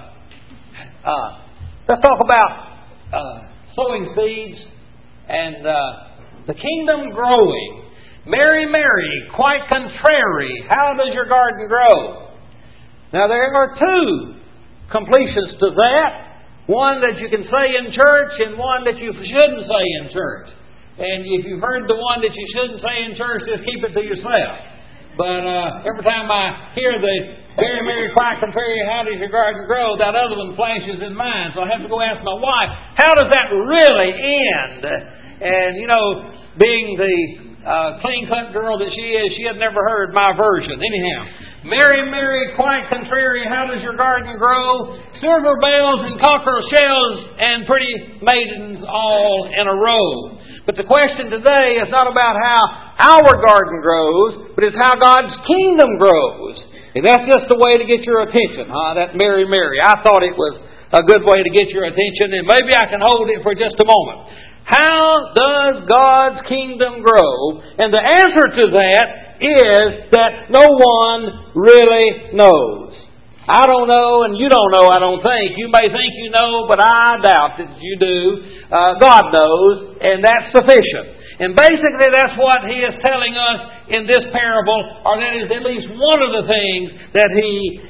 uh, let's talk about uh, sowing seeds and uh, the kingdom growing. Mary, Mary, quite contrary. How does your garden grow? Now, there are two completions to that. One that you can say in church and one that you shouldn't say in church. And if you've heard the one that you shouldn't say in church, just keep it to yourself. But uh, every time I hear the Mary, Mary, quite contrary, how does your garden grow, that other one flashes in mind. So I have to go ask my wife, how does that really end? And, you know, being the uh, clean-cut girl that she is, she had never heard my version. Anyhow. Mary, Mary, quite contrary, how does your garden grow? Silver bells and cockerel shells and pretty maidens all in a row. But the question today is not about how our garden grows, but it's how God's kingdom grows. And that's just a way to get your attention, huh? That Mary, Mary. I thought it was a good way to get your attention, and maybe I can hold it for just a moment. How does God's kingdom grow? And the answer to that is that no one really knows. I don't know, and you don't know, I don't think. You may think you know, but I doubt that you do. Uh, God knows, and that's sufficient. And basically that's what He is telling us in this parable, or that is at least one of the things that He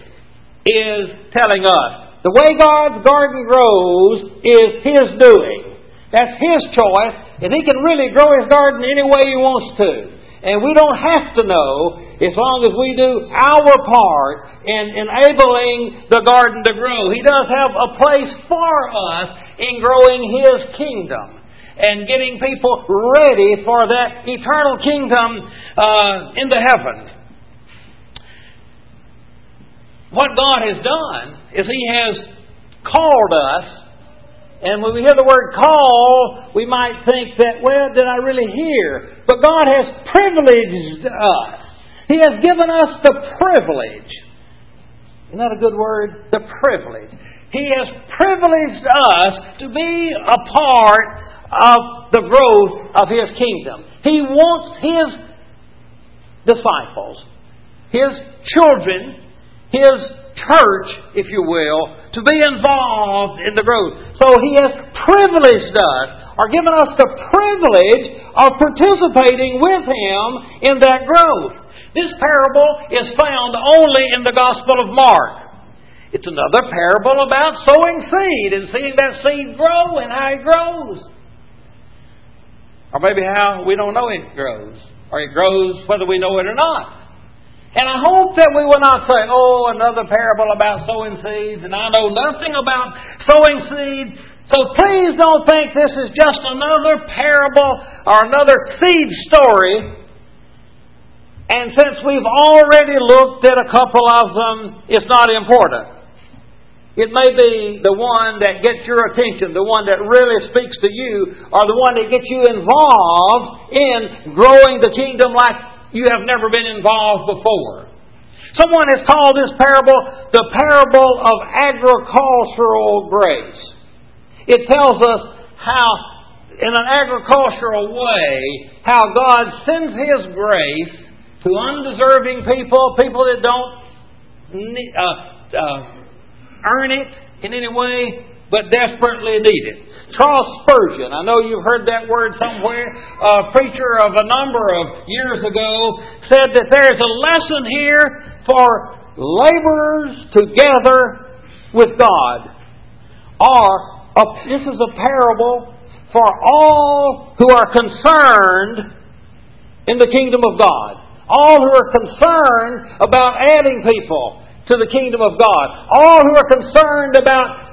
is telling us. The way God's garden grows is His doing. That's His choice, and He can really grow His garden any way He wants to. And we don't have to know as long as we do our part in enabling the garden to grow. He does have a place for us in growing His kingdom and getting people ready for that eternal kingdom uh, in the heavens. What God has done is He has called us. And when we hear the word call, we might think that, well, did I really hear? But God has privileged us. He has given us the privilege. Isn't that a good word? The privilege. He has privileged us to be a part of the growth of His kingdom. He wants His disciples, His children, His church, if you will, to be involved in the growth. So He has privileged us, or given us the privilege of participating with Him in that growth. This parable is found only in the Gospel of Mark. It's another parable about sowing seed and seeing that seed grow and how it grows. Or maybe how we don't know it grows. Or it grows whether we know it or not. And I hope that we will not say, oh, another parable about sowing seeds, and I know nothing about sowing seeds. So please don't think this is just another parable or another seed story. And since we've already looked at a couple of them, it's not important. It may be the one that gets your attention, the one that really speaks to you, or the one that gets you involved in growing the kingdom like you have never been involved before. Someone has called this parable the parable of agricultural grace. It tells us how, in an agricultural way, how God sends His grace to undeserving people, people that don't need, uh, uh, earn it in any way, but desperately need it. Charles Spurgeon, I know you've heard that word somewhere, a preacher of a number of years ago, said that there is a lesson here for laborers together with God. Or, a, this is a parable for all who are concerned in the kingdom of God. All who are concerned about adding people to the kingdom of God. All who are concerned about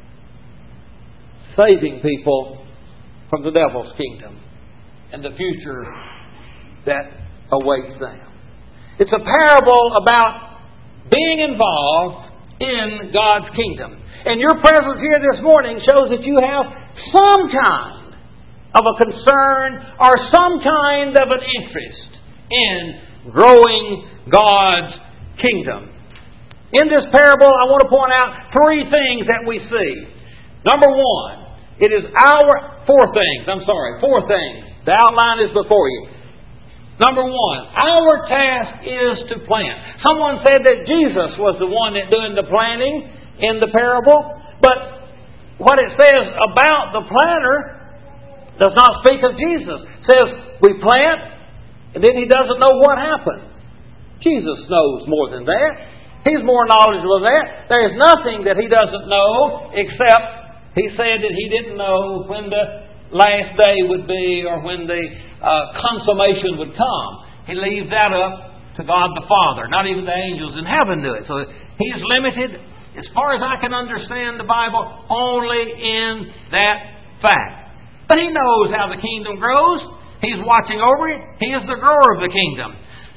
saving people from the devil's kingdom and the future that awaits them. It's a parable about being involved in God's kingdom. And your presence here this morning shows that you have some kind of a concern or some kind of an interest in growing God's kingdom. In this parable, I want to point out three things that we see. Number one, it is our, four things, I'm sorry, four things. The outline is before you. Number one, our task is to plant. Someone said that Jesus was the one that doing the planting in the parable, but what it says about the planter does not speak of Jesus. It says we plant, and then He doesn't know what happened. Jesus knows more than that. He's more knowledgeable than that. There is nothing that He doesn't know except He said that He didn't know when the last day would be or when the uh, consummation would come. He leaves that up to God the Father. Not even the angels in heaven do it. So He's limited, as far as I can understand the Bible, only in that fact. But He knows how the kingdom grows. He's watching over it. He is the grower of the kingdom.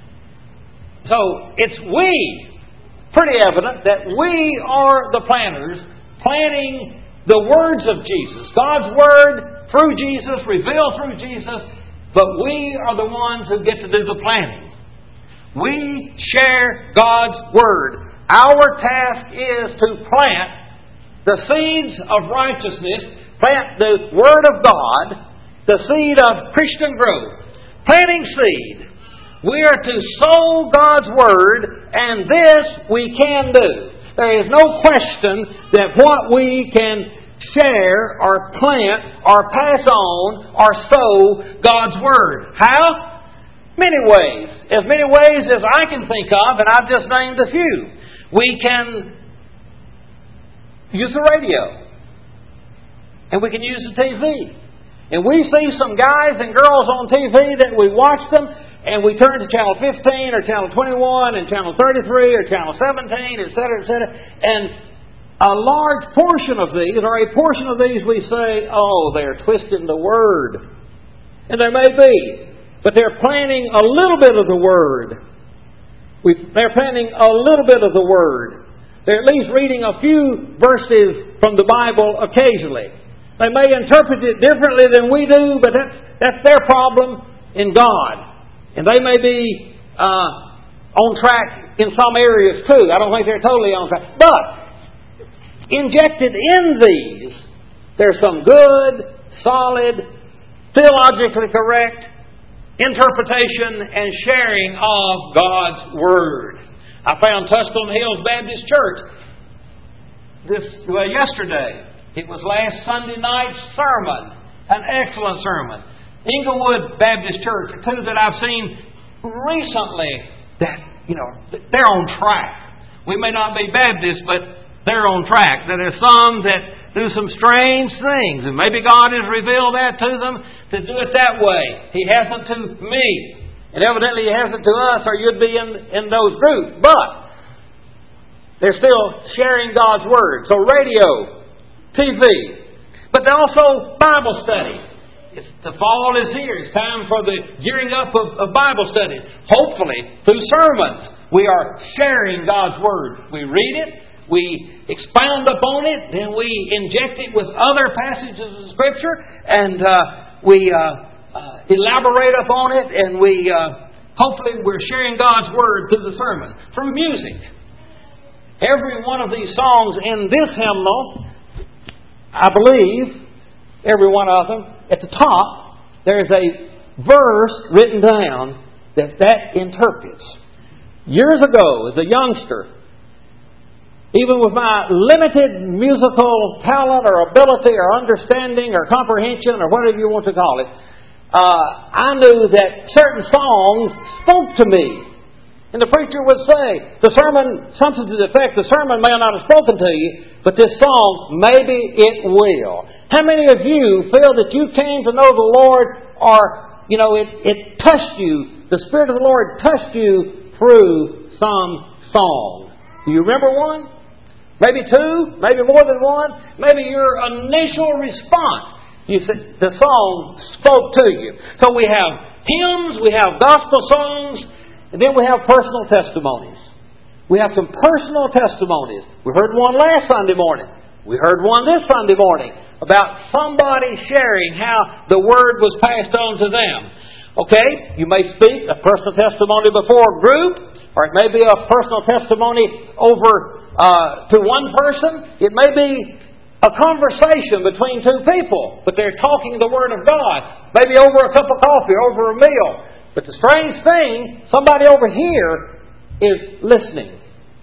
So it's we, pretty evident, that we are the planters planting the words of Jesus. God's Word through Jesus, revealed through Jesus, but we are the ones who get to do the planting. We share God's Word. Our task is to plant the seeds of righteousness, plant the Word of God, the seed of Christian growth. Planting seed. We are to sow God's Word, and this we can do. There is no question that what we can share or plant or pass on or sow God's Word. How? Many ways. As many ways as I can think of, and I've just named a few. We can use the radio. And we can use the T V. And we see some guys and girls on T V that we watch them, and we turn to channel fifteen or channel twenty-one and channel thirty-three or channel seventeen, et cetera, et cetera. And a large portion of these, or a portion of these, we say, oh, they're twisting the Word. And there may be. But they're planting a little bit of the Word. We, they're planting a little bit of the Word. They're at least reading a few verses from the Bible occasionally. They may interpret it differently than we do, but that's, that's their problem in God. And they may be uh, on track in some areas too. I don't think they're totally on track. But injected in these, there's some good, solid, theologically correct interpretation and sharing of God's Word. I found Tusculum Hills Baptist Church this well, yesterday. It was last Sunday night's sermon. An excellent sermon. Inglewood Baptist Church, two that I've seen recently that, you know, they're on track. We may not be Baptists, but they're on track. There are some that do some strange things, and maybe God has revealed that to them to do it that way. He hasn't to me, and evidently He hasn't to us, or you'd be in, in those groups. But they're still sharing God's Word. So radio, T V, but also Bible study. It's, the fall is here. It's time for the gearing up of, of Bible study. Hopefully, through sermons, we are sharing God's Word. We read it, we expound upon it, then we inject it with other passages of Scripture, and uh, we uh, uh, elaborate upon it, and we uh, hopefully we're sharing God's Word through the sermon. Through music. Every one of these songs in this hymnal, I believe, every one of them, at the top, there's a verse written down that that interprets. Years ago, as a youngster, even with my limited musical talent or ability or understanding or comprehension or whatever you want to call it, uh, I knew that certain songs spoke to me. And the preacher would say, the sermon, something to the effect, the sermon may not have spoken to you, but this song, maybe it will. How many of you feel that you came to know the Lord, or, you know, it, it touched you, the Spirit of the Lord touched you through some song? Do you remember one? Maybe two? Maybe more than one? Maybe your initial response, you said the song spoke to you. So we have hymns, we have gospel songs, And then we have personal testimonies. We have some personal testimonies. We heard one last Sunday morning. We heard one this Sunday morning about somebody sharing how the Word was passed on to them. Okay? You may speak a personal testimony before a group, or it may be a personal testimony over uh, to one person. It may be a conversation between two people, but they're talking the Word of God. Maybe over a cup of coffee, over a meal. But the strange thing, somebody over here is listening.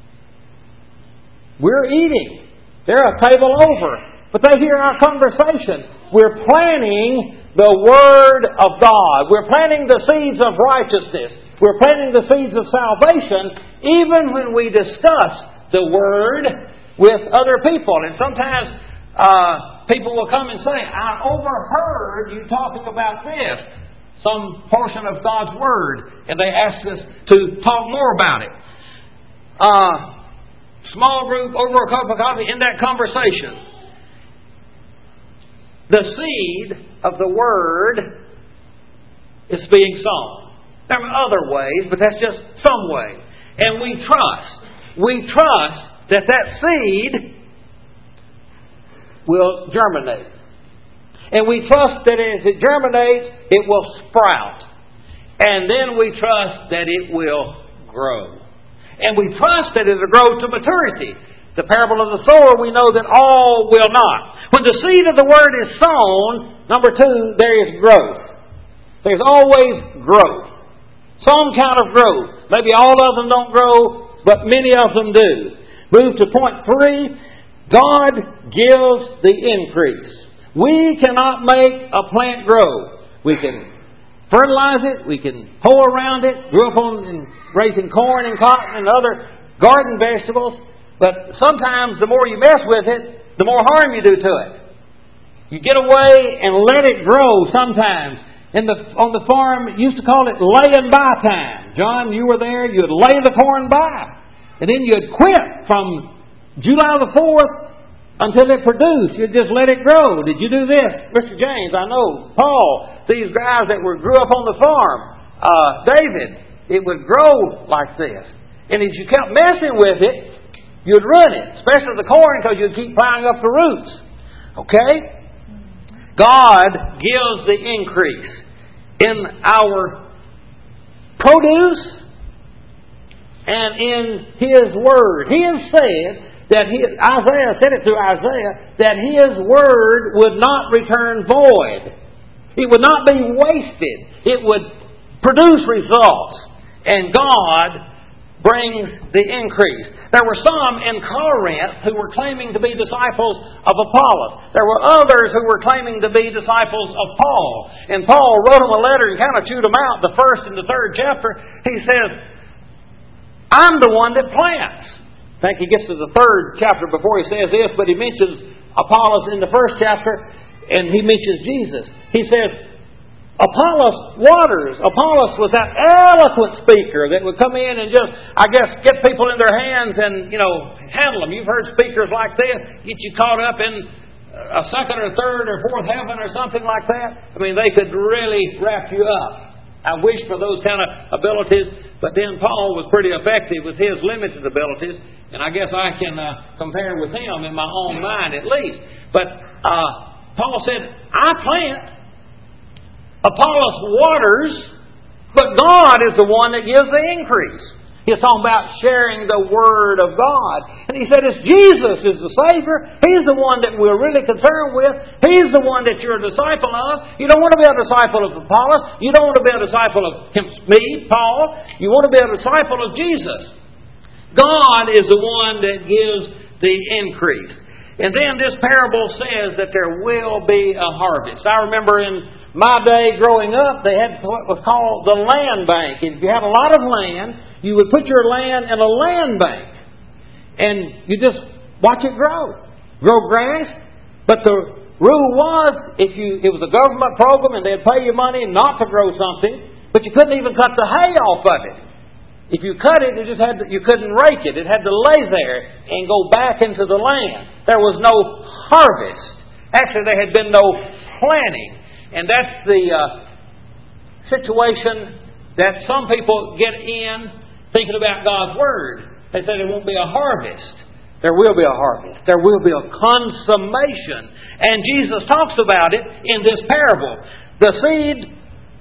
We're eating. They're a table over. But they hear our conversation. We're planting the Word of God. We're planting the seeds of righteousness. We're planting the seeds of salvation even when we discuss the Word with other people. And sometimes uh, people will come and say, I overheard you talking about this, some portion of God's Word, and they ask us to talk more about it. Uh, small group, over a cup of coffee, in that conversation, the seed of the Word is being sown. There are other ways, but that's just some way. And we trust. We trust that that seed will germinate. And we trust that as it germinates, it will sprout. And then we trust that it will grow. And we trust that it will grow to maturity. The parable of the sower, we know that all will not. When the seed of the Word is sown, number two, there is growth. There's always growth. Some kind of growth. Maybe all of them don't grow, but many of them do. Move to point three. God gives the increase. We cannot make a plant grow. We can fertilize it. We can hoe around it. Grew up on and raising corn and cotton and other garden vegetables. But sometimes the more you mess with it, the more harm you do to it. You get away and let it grow sometimes. In the, on the farm, used to call it laying by time. John, you were there. You'd lay the corn by. And then you'd quit from July the fourth until it produced. You'd just let it grow. Did you do this? Mister James, I know. Paul, these guys that were grew up on the farm. Uh, David, it would grow like this. And as you kept messing with it, you'd ruin it. Especially the corn, because you'd keep plowing up the roots. Okay? God gives the increase in our produce and in His Word. He has said that he, Isaiah said it through Isaiah, that His Word would not return void. It would not be wasted. It would produce results. And God brings the increase. There were some in Corinth who were claiming to be disciples of Apollos. There were others who were claiming to be disciples of Paul. And Paul wrote them a letter and kind of chewed them out. The first and the third chapter, he says, I'm the one that plants. I think he gets to the third chapter before he says this, but he mentions Apollos in the first chapter, and he mentions Jesus. He says, Apollos waters. Apollos was that eloquent speaker that would come in and just, I guess, get people in their hands and, you know, handle them. You've heard speakers like this get you caught up in a second or third or fourth heaven or something like that. I mean, they could really wrap you up. I wish for those kind of abilities, but then Paul was pretty effective with his limited abilities, and I guess I can uh, compare with him in my own mind at least. But uh, Paul said, I plant, Apollos waters, but God is the one that gives the increase. He's talking about sharing the Word of God. And he said, it's Jesus is the Savior. He's the one that we're really concerned with. He's the one that you're a disciple of. You don't want to be a disciple of Apollos. You don't want to be a disciple of him, me, Paul. You want to be a disciple of Jesus. God is the one that gives the increase. And then this parable says that there will be a harvest. I remember in my day growing up, they had what was called the land bank. If you had a lot of land, you would put your land in a land bank. And you just watch it grow. Grow grass. But the rule was, if you it was a government program and they'd pay you money not to grow something, but you couldn't even cut the hay off of it. If you cut it, it just had to, you couldn't rake it. It had to lay there and go back into the land. There was no harvest. Actually, there had been no planting. And that's the uh, situation that some people get in thinking about God's Word. They say there won't be a harvest. There will be a harvest. There will be a consummation. And Jesus talks about it in this parable. The seed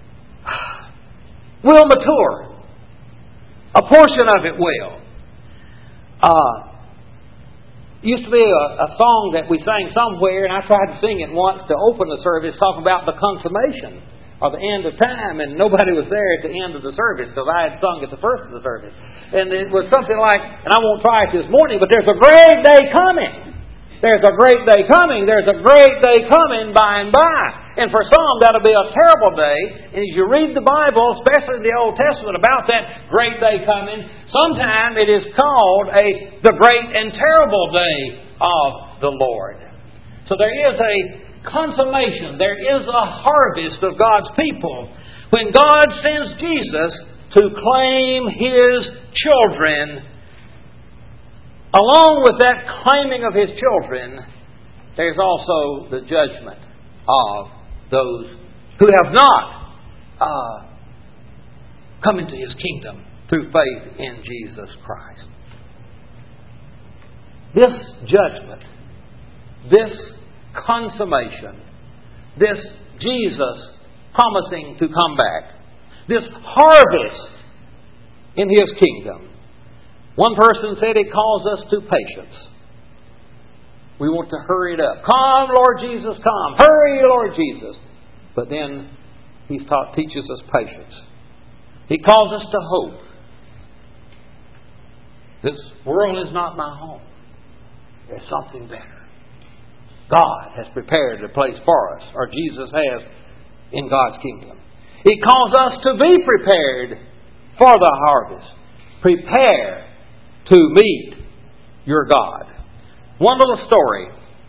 will mature. A portion of it will. Uh, used to be a, a song that we sang somewhere, and I tried to sing it once to open the service, talking about the consummation or the end of time, and nobody was there at the end of the service because I had sung at the first of the service. And it was something like, and I won't try it this morning, but there's a great day coming. There's a great day coming. There's a great day coming by and by. And for some, that'll be a terrible day. And as you read the Bible, especially in the Old Testament, about that great day coming, sometimes it is called a the great and terrible day of the Lord. So there is a consummation. There is a harvest of God's people. When God sends Jesus to claim His children, along with that claiming of His children, there's also the judgment of those who have not uh, come into His kingdom through faith in Jesus Christ. This judgment, this consummation, this Jesus promising to come back, this harvest in His kingdom, one person said it calls us to patience. We want to hurry it up. Come, Lord Jesus, come. Hurry, Lord Jesus. But then He taught, teaches us patience. He calls us to hope. This world is not my home. There's something better. God has prepared a place for us, or Jesus has in God's kingdom. He calls us to be prepared for the harvest. Prepare to meet your God. One little story.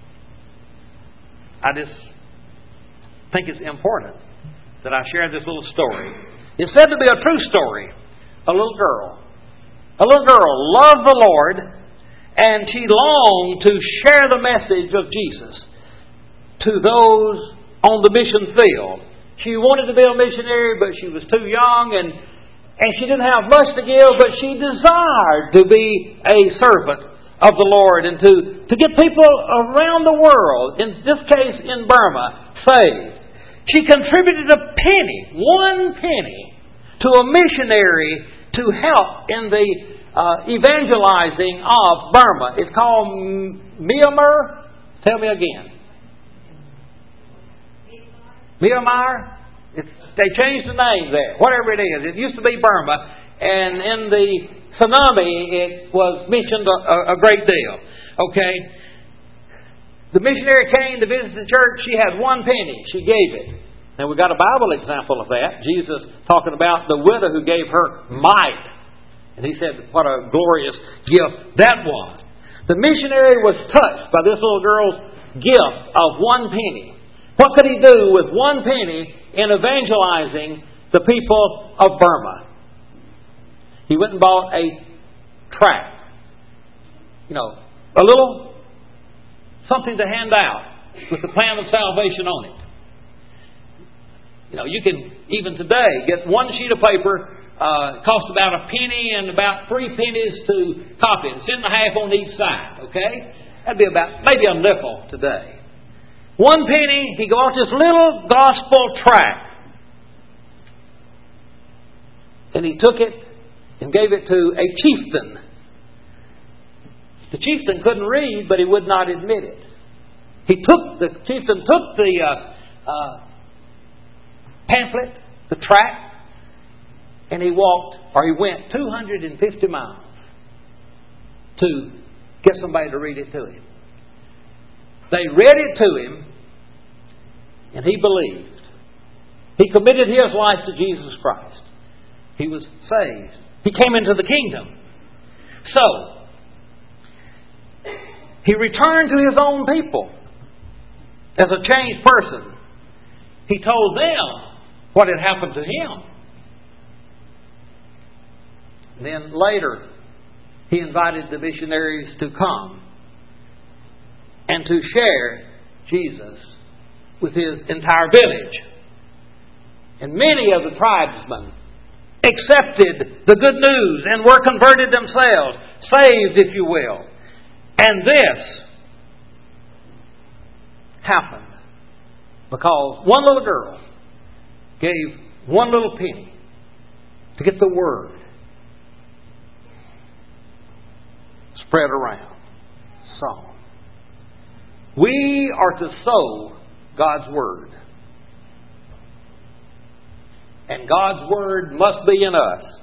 I just think it's important that I share this little story. It's said to be a true story. A little girl. A little girl loved the Lord, and she longed to share the message of Jesus to those on the mission field. She wanted to be a missionary, but she was too young, and And she didn't have much to give, but she desired to be a servant of the Lord and to, to get people around the world, in this case in Burma, saved. She contributed a penny, one penny, to a missionary to help in the uh, evangelizing of Burma. It's called Myanmar. Tell me again. Myanmar? It's, they changed the name there. Whatever it is. It used to be Burma. And in the tsunami, it was mentioned a, a great deal. Okay? The missionary came to visit the church. She had one penny. She gave it. Now, we've got a Bible example of that. Jesus talking about the widow who gave her mite. And he said what a glorious gift that was. The missionary was touched by this little girl's gift of one penny. What could he do with one penny in evangelizing the people of Burma? He went and bought a tract. You know, a little something to hand out with the plan of salvation on it. You know, you can, even today, get one sheet of paper, uh, cost about a penny and about three pennies to copy it. Cent and a half on each side, okay? That'd be about, maybe a nickel today. One penny, he got this little gospel tract. And he took it and gave it to a chieftain. The chieftain couldn't read, but he would not admit it. He took, the chieftain took the uh, uh, pamphlet, the tract, and he walked, or he went two hundred fifty miles to get somebody to read it to him. They read it to him, and he believed. He committed his life to Jesus Christ. He was saved. He came into the kingdom. So, he returned to his own people as a changed person. He told them what had happened to him. Then later, he invited the missionaries to come and to share Jesus with his entire village. And many of the tribesmen accepted the good news and were converted themselves, saved, if you will. And this happened because one little girl gave one little penny to get the word spread around. So, we are to sow God's word. And God's word must be in us.